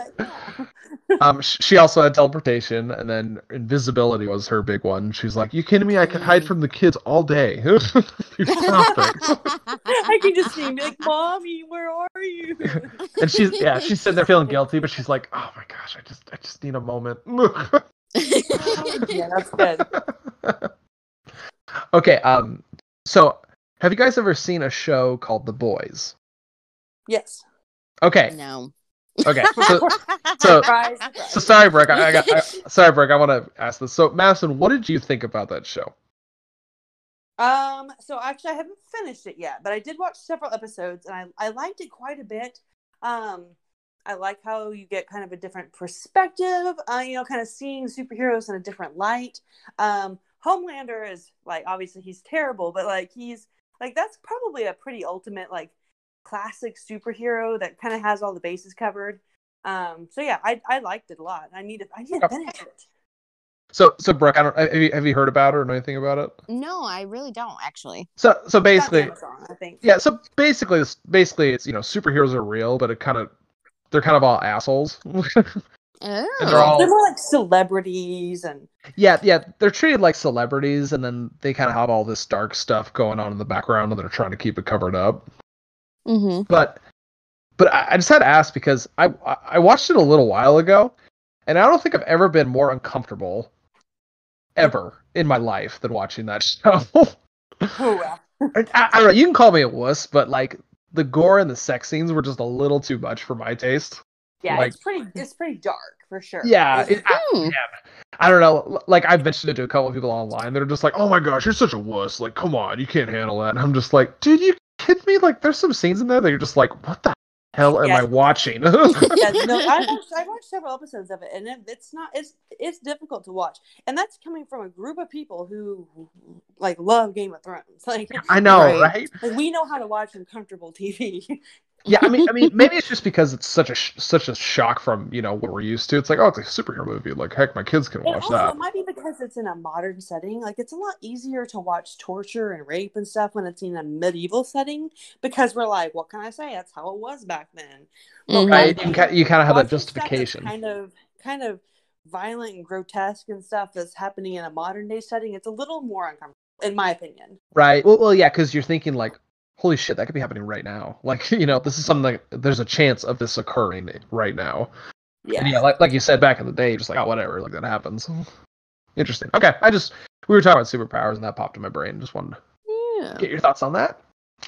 She also had teleportation, and then invisibility was her big one. She's like, "You kidding me? I can hide from the kids all day." I can just see me like, "Mommy, where are you?" And she's sitting there feeling guilty, but she's like, "Oh my gosh, I just need a moment." Yeah, that's good. Okay, so have you guys ever seen a show called The Boys? Yes. Okay. No. Okay. So sorry, Brooke. Sorry, Brooke. I want to ask this. So, Madison, what did you think about that show? So actually, I haven't finished it yet, but I did watch several episodes, and I liked it quite a bit. I like how you get kind of a different perspective. Kind of seeing superheroes in a different light. Homelander is like, obviously he's terrible, but like he's like, that's probably a pretty ultimate like classic superhero that kind of has all the bases covered. So yeah, I liked it a lot. I need to finish it. So Brooke, I don't have you heard about it or know anything about it? No, I really don't actually. So basically, Amazon, I think. yeah. So basically, it's superheroes are real, but they're kind of all assholes. Oh. And they're more like celebrities and yeah, they're treated like celebrities, and then they kind of have all this dark stuff going on in the background, and they're trying to keep it covered up. Mm-hmm. But I just had to ask because I watched it a little while ago, and I don't think I've ever been more uncomfortable ever in my life than watching that show. Oh, I don't know. You can call me a wuss, but like the gore and the sex scenes were just a little too much for my taste. yeah, Like, it's pretty dark for sure. yeah, I don't know. Like I've mentioned it to a couple of people online that are just like, "Oh my gosh, you're such a wuss! Like, come on, you can't handle that." And I'm just like, "Dude, you kidding me? Like, there's some scenes in there that you're just like, what the hell am I watching?" Yeah, no, I watched several episodes of it, and it's difficult to watch, and that's coming from a group of people who like love Game of Thrones. Like I know, right? Like, we know how to watch uncomfortable TV. Yeah, I mean, maybe it's just because it's such a shock from what we're used to. It's like, oh, it's a superhero movie. Like, heck, my kids can watch that. It might be because it's in a modern setting. Like, it's a lot easier to watch torture and rape and stuff when it's in a medieval setting because we're like, what can I say? That's how it was back then. But right? You kind of have that justification. Kind of violent and grotesque and stuff that's happening in a modern day setting. It's a little more uncomfortable, in my opinion. Right. Well, yeah, because you're thinking like, holy shit, that could be happening right now. Like, this is something there's a chance of this occurring right now. Yeah. And yeah, like you said back in the day, just like, oh, whatever, like that happens. Interesting. Okay, we were talking about superpowers and that popped in my brain. Just wanted to get your thoughts on that.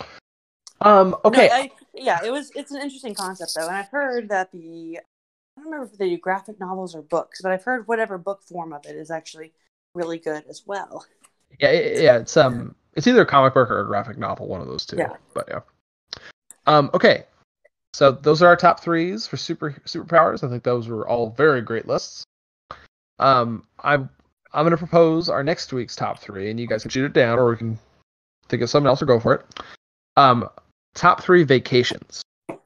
Okay. No, it's an interesting concept though, and I've heard that I don't remember if they do graphic novels or books, but I've heard whatever book form of it is actually really good as well. Yeah, it's either a comic book or a graphic novel, one of those two. Yeah. But yeah. Okay. So those are our top threes for superpowers. I think those were all very great lists. I'm going to propose our next week's top three, and you guys can shoot it down, or we can think of something else or go for it. Top 3 vacations.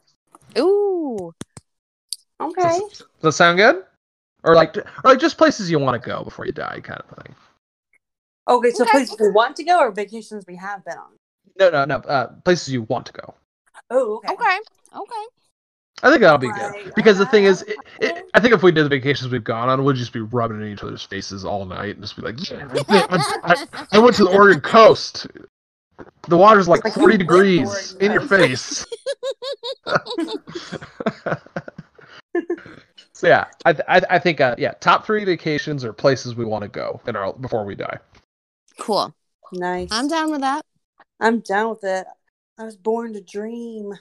Ooh. Okay. Does that sound good? Or like just places you want to go before you die, kind of thing. Okay, so places we want to go or vacations we have been on? No. Places you want to go. Oh, okay. Okay. I think that'll be good. Because the thing is, I think if we did the vacations we've gone on, we'd just be rubbing it in each other's faces all night and just be like, yeah, I went to the Oregon coast. The water's like 40 degrees in your face. So yeah, I think top 3 vacations or places we want to go before we die. Cool. Nice. I'm down with that. I'm down with it. I was born to dream.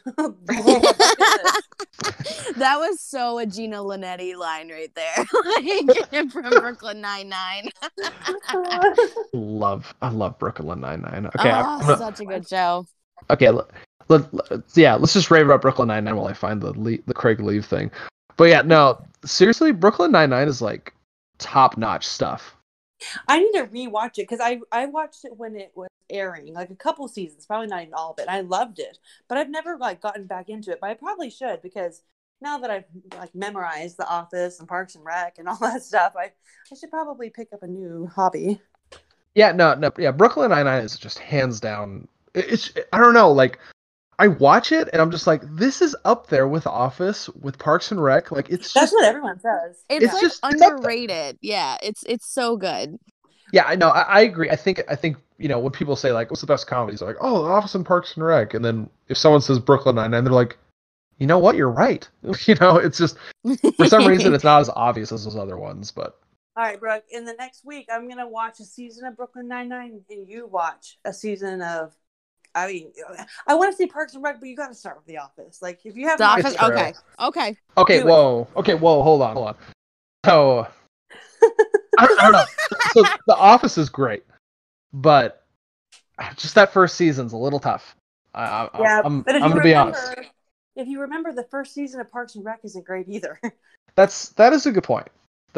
That was so a Gina Linetti line right there, like from Brooklyn Nine-Nine. I love Brooklyn Nine-Nine. Okay, such a good show. Okay, let's just rave about Brooklyn Nine-Nine while I find the Craig Leave thing. But yeah, no, seriously, Brooklyn Nine-Nine is like top-notch stuff. I need to rewatch it because I watched it when it was airing, like a couple seasons, probably not even all of it. I loved it, but I've never like gotten back into it. But I probably should because now that I've like memorized The Office and Parks and Rec and all that stuff, I should probably pick up a new hobby. Yeah, no, Brooklyn Nine-Nine is just hands down. I don't know, like I watch it and I'm just like, this is up there with Office, with Parks and Rec. Like that's what everyone says. It's like just underrated. Yeah, it's so good. Yeah, I know. I agree. I think when people say like, what's the best comedies? They're like, oh, Office and Parks and Rec. And then if someone says Brooklyn Nine-Nine, they're like, you know what? You're right. It's just for some reason it's not as obvious as those other ones. But all right, Brooke. In the next week, I'm gonna watch a season of Brooklyn Nine-Nine, and you watch a season of. I mean, I want to see Parks and Rec, but you got to start with The Office. Like, if you have The Office, okay. Okay, whoa, hold on. So, I don't know. So, The Office is great, but just that first season's a little tough. I'm gonna be honest. If you remember, the first season of Parks and Rec isn't great either. That is a good point.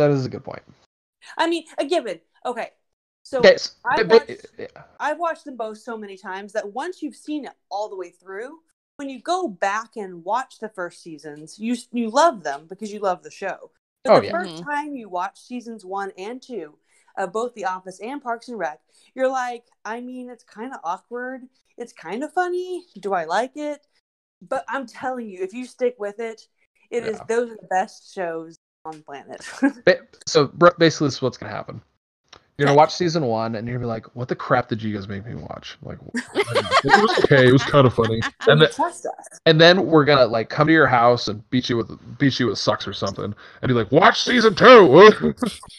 I mean, a given. Okay. So I've watched them both so many times that once you've seen it all the way through, when you go back and watch the first seasons, you love them because you love the show. But the first time you watch seasons 1 and 2, of both The Office and Parks and Rec, you're like, I mean, it's kind of awkward. It's kind of funny. Do I like it? But I'm telling you, if you stick with it, those are the best shows on the planet. So basically, this is what's gonna happen. You're gonna watch season 1, and you're gonna be like, "What the crap did you guys make me watch?" Like, it was okay. It was kind of funny. And then we're gonna like come to your house and beat you with socks or something, and be like, "Watch season 2."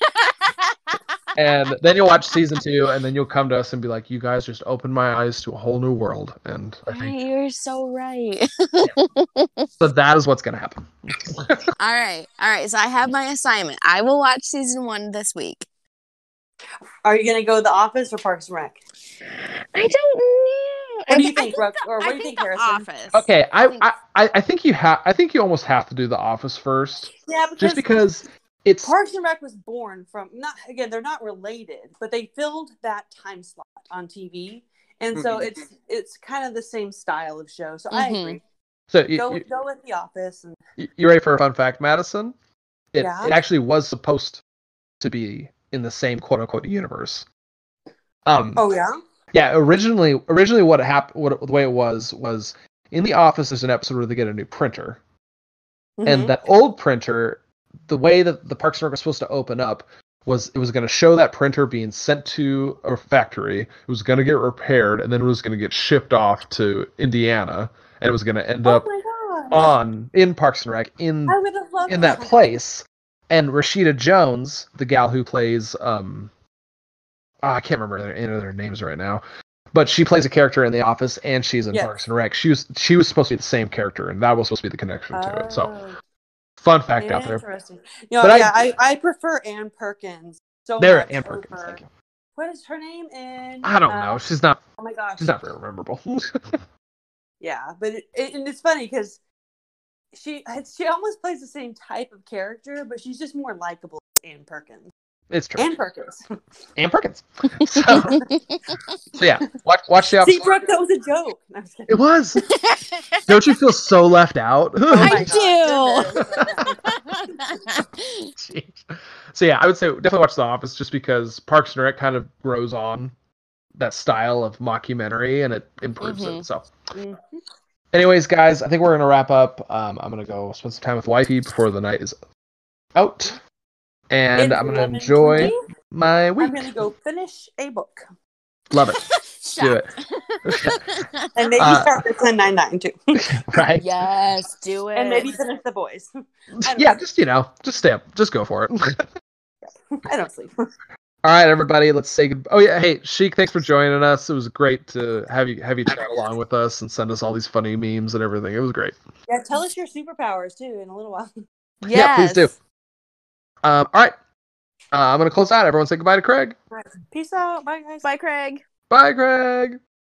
And then you'll watch season 2, and then you'll come to us and be like, "You guys just opened my eyes to a whole new world." And I think You're so right. so. That is what's gonna happen. All right. So I have my assignment. I will watch season 1 this week. Are you gonna go The Office or Parks and Rec? I don't know. What do you think, Brooke? Or what do you think, Harrison? Office. Okay, I think I think you almost have to do The Office first. Yeah, just because it's Parks and Rec was born from they're not related, but they filled that time slot on TV, and so it's kind of the same style of show. So I agree. So go with The Office. And you ready for a fun fact, Madison? It actually was supposed to be in the same quote unquote universe. Oh yeah. Yeah, originally what happened, the way it was in The Office. There's an episode where they get a new printer, and that old printer, the way that the Parks and Rec was supposed to open up was it was going to show that printer being sent to a factory. It was going to get repaired, and then it was going to get shipped off to Indiana, and it was going to end up in Parks and Rec in that place. And Rashida Jones, the gal who plays I can't remember any of their names right now, but she plays a character in The Office, and she's in Parks and Rec. She was supposed to be the same character, and that was supposed to be the connection to it. So, fun fact out there. Interesting. I prefer Ann Perkins so much. Ann Perkins. Thank you. What is her name in? I don't know. She's not. Oh my gosh. She's not very memorable. Yeah, but and it's funny because she almost plays the same type of character, but she's just more likable than Ann Perkins. It's true. Ann Perkins. Ann Perkins. So yeah, watch the See, Brooke, that was a joke. No, I'm just kidding. It was. Don't you feel so left out? I do. So yeah, I would say definitely watch The Office, just because Parks and Rec kind of grows on that style of mockumentary, and it improves it. So. Anyways, guys, I think we're gonna wrap up. I'm gonna go spend some time with wifey before the night is out, and I'm gonna enjoy my week. I'm gonna go finish a book. Love it. Do it. And maybe start with 1099 too. Right. Yes, do it. And maybe finish The Boys. Yeah, just stay up. Just go for it. I don't sleep. All right, everybody, let's say goodbye. Oh yeah, hey, Sheik, thanks for joining us. It was great to have you chat along with us and send us all these funny memes and everything. It was great. Yeah, tell us your superpowers too in a little while. Yes. Yeah, please do. All right, I'm gonna close out. Everyone say goodbye to Craig. All right. Peace out. Bye, guys. Bye, Craig. Bye, Craig.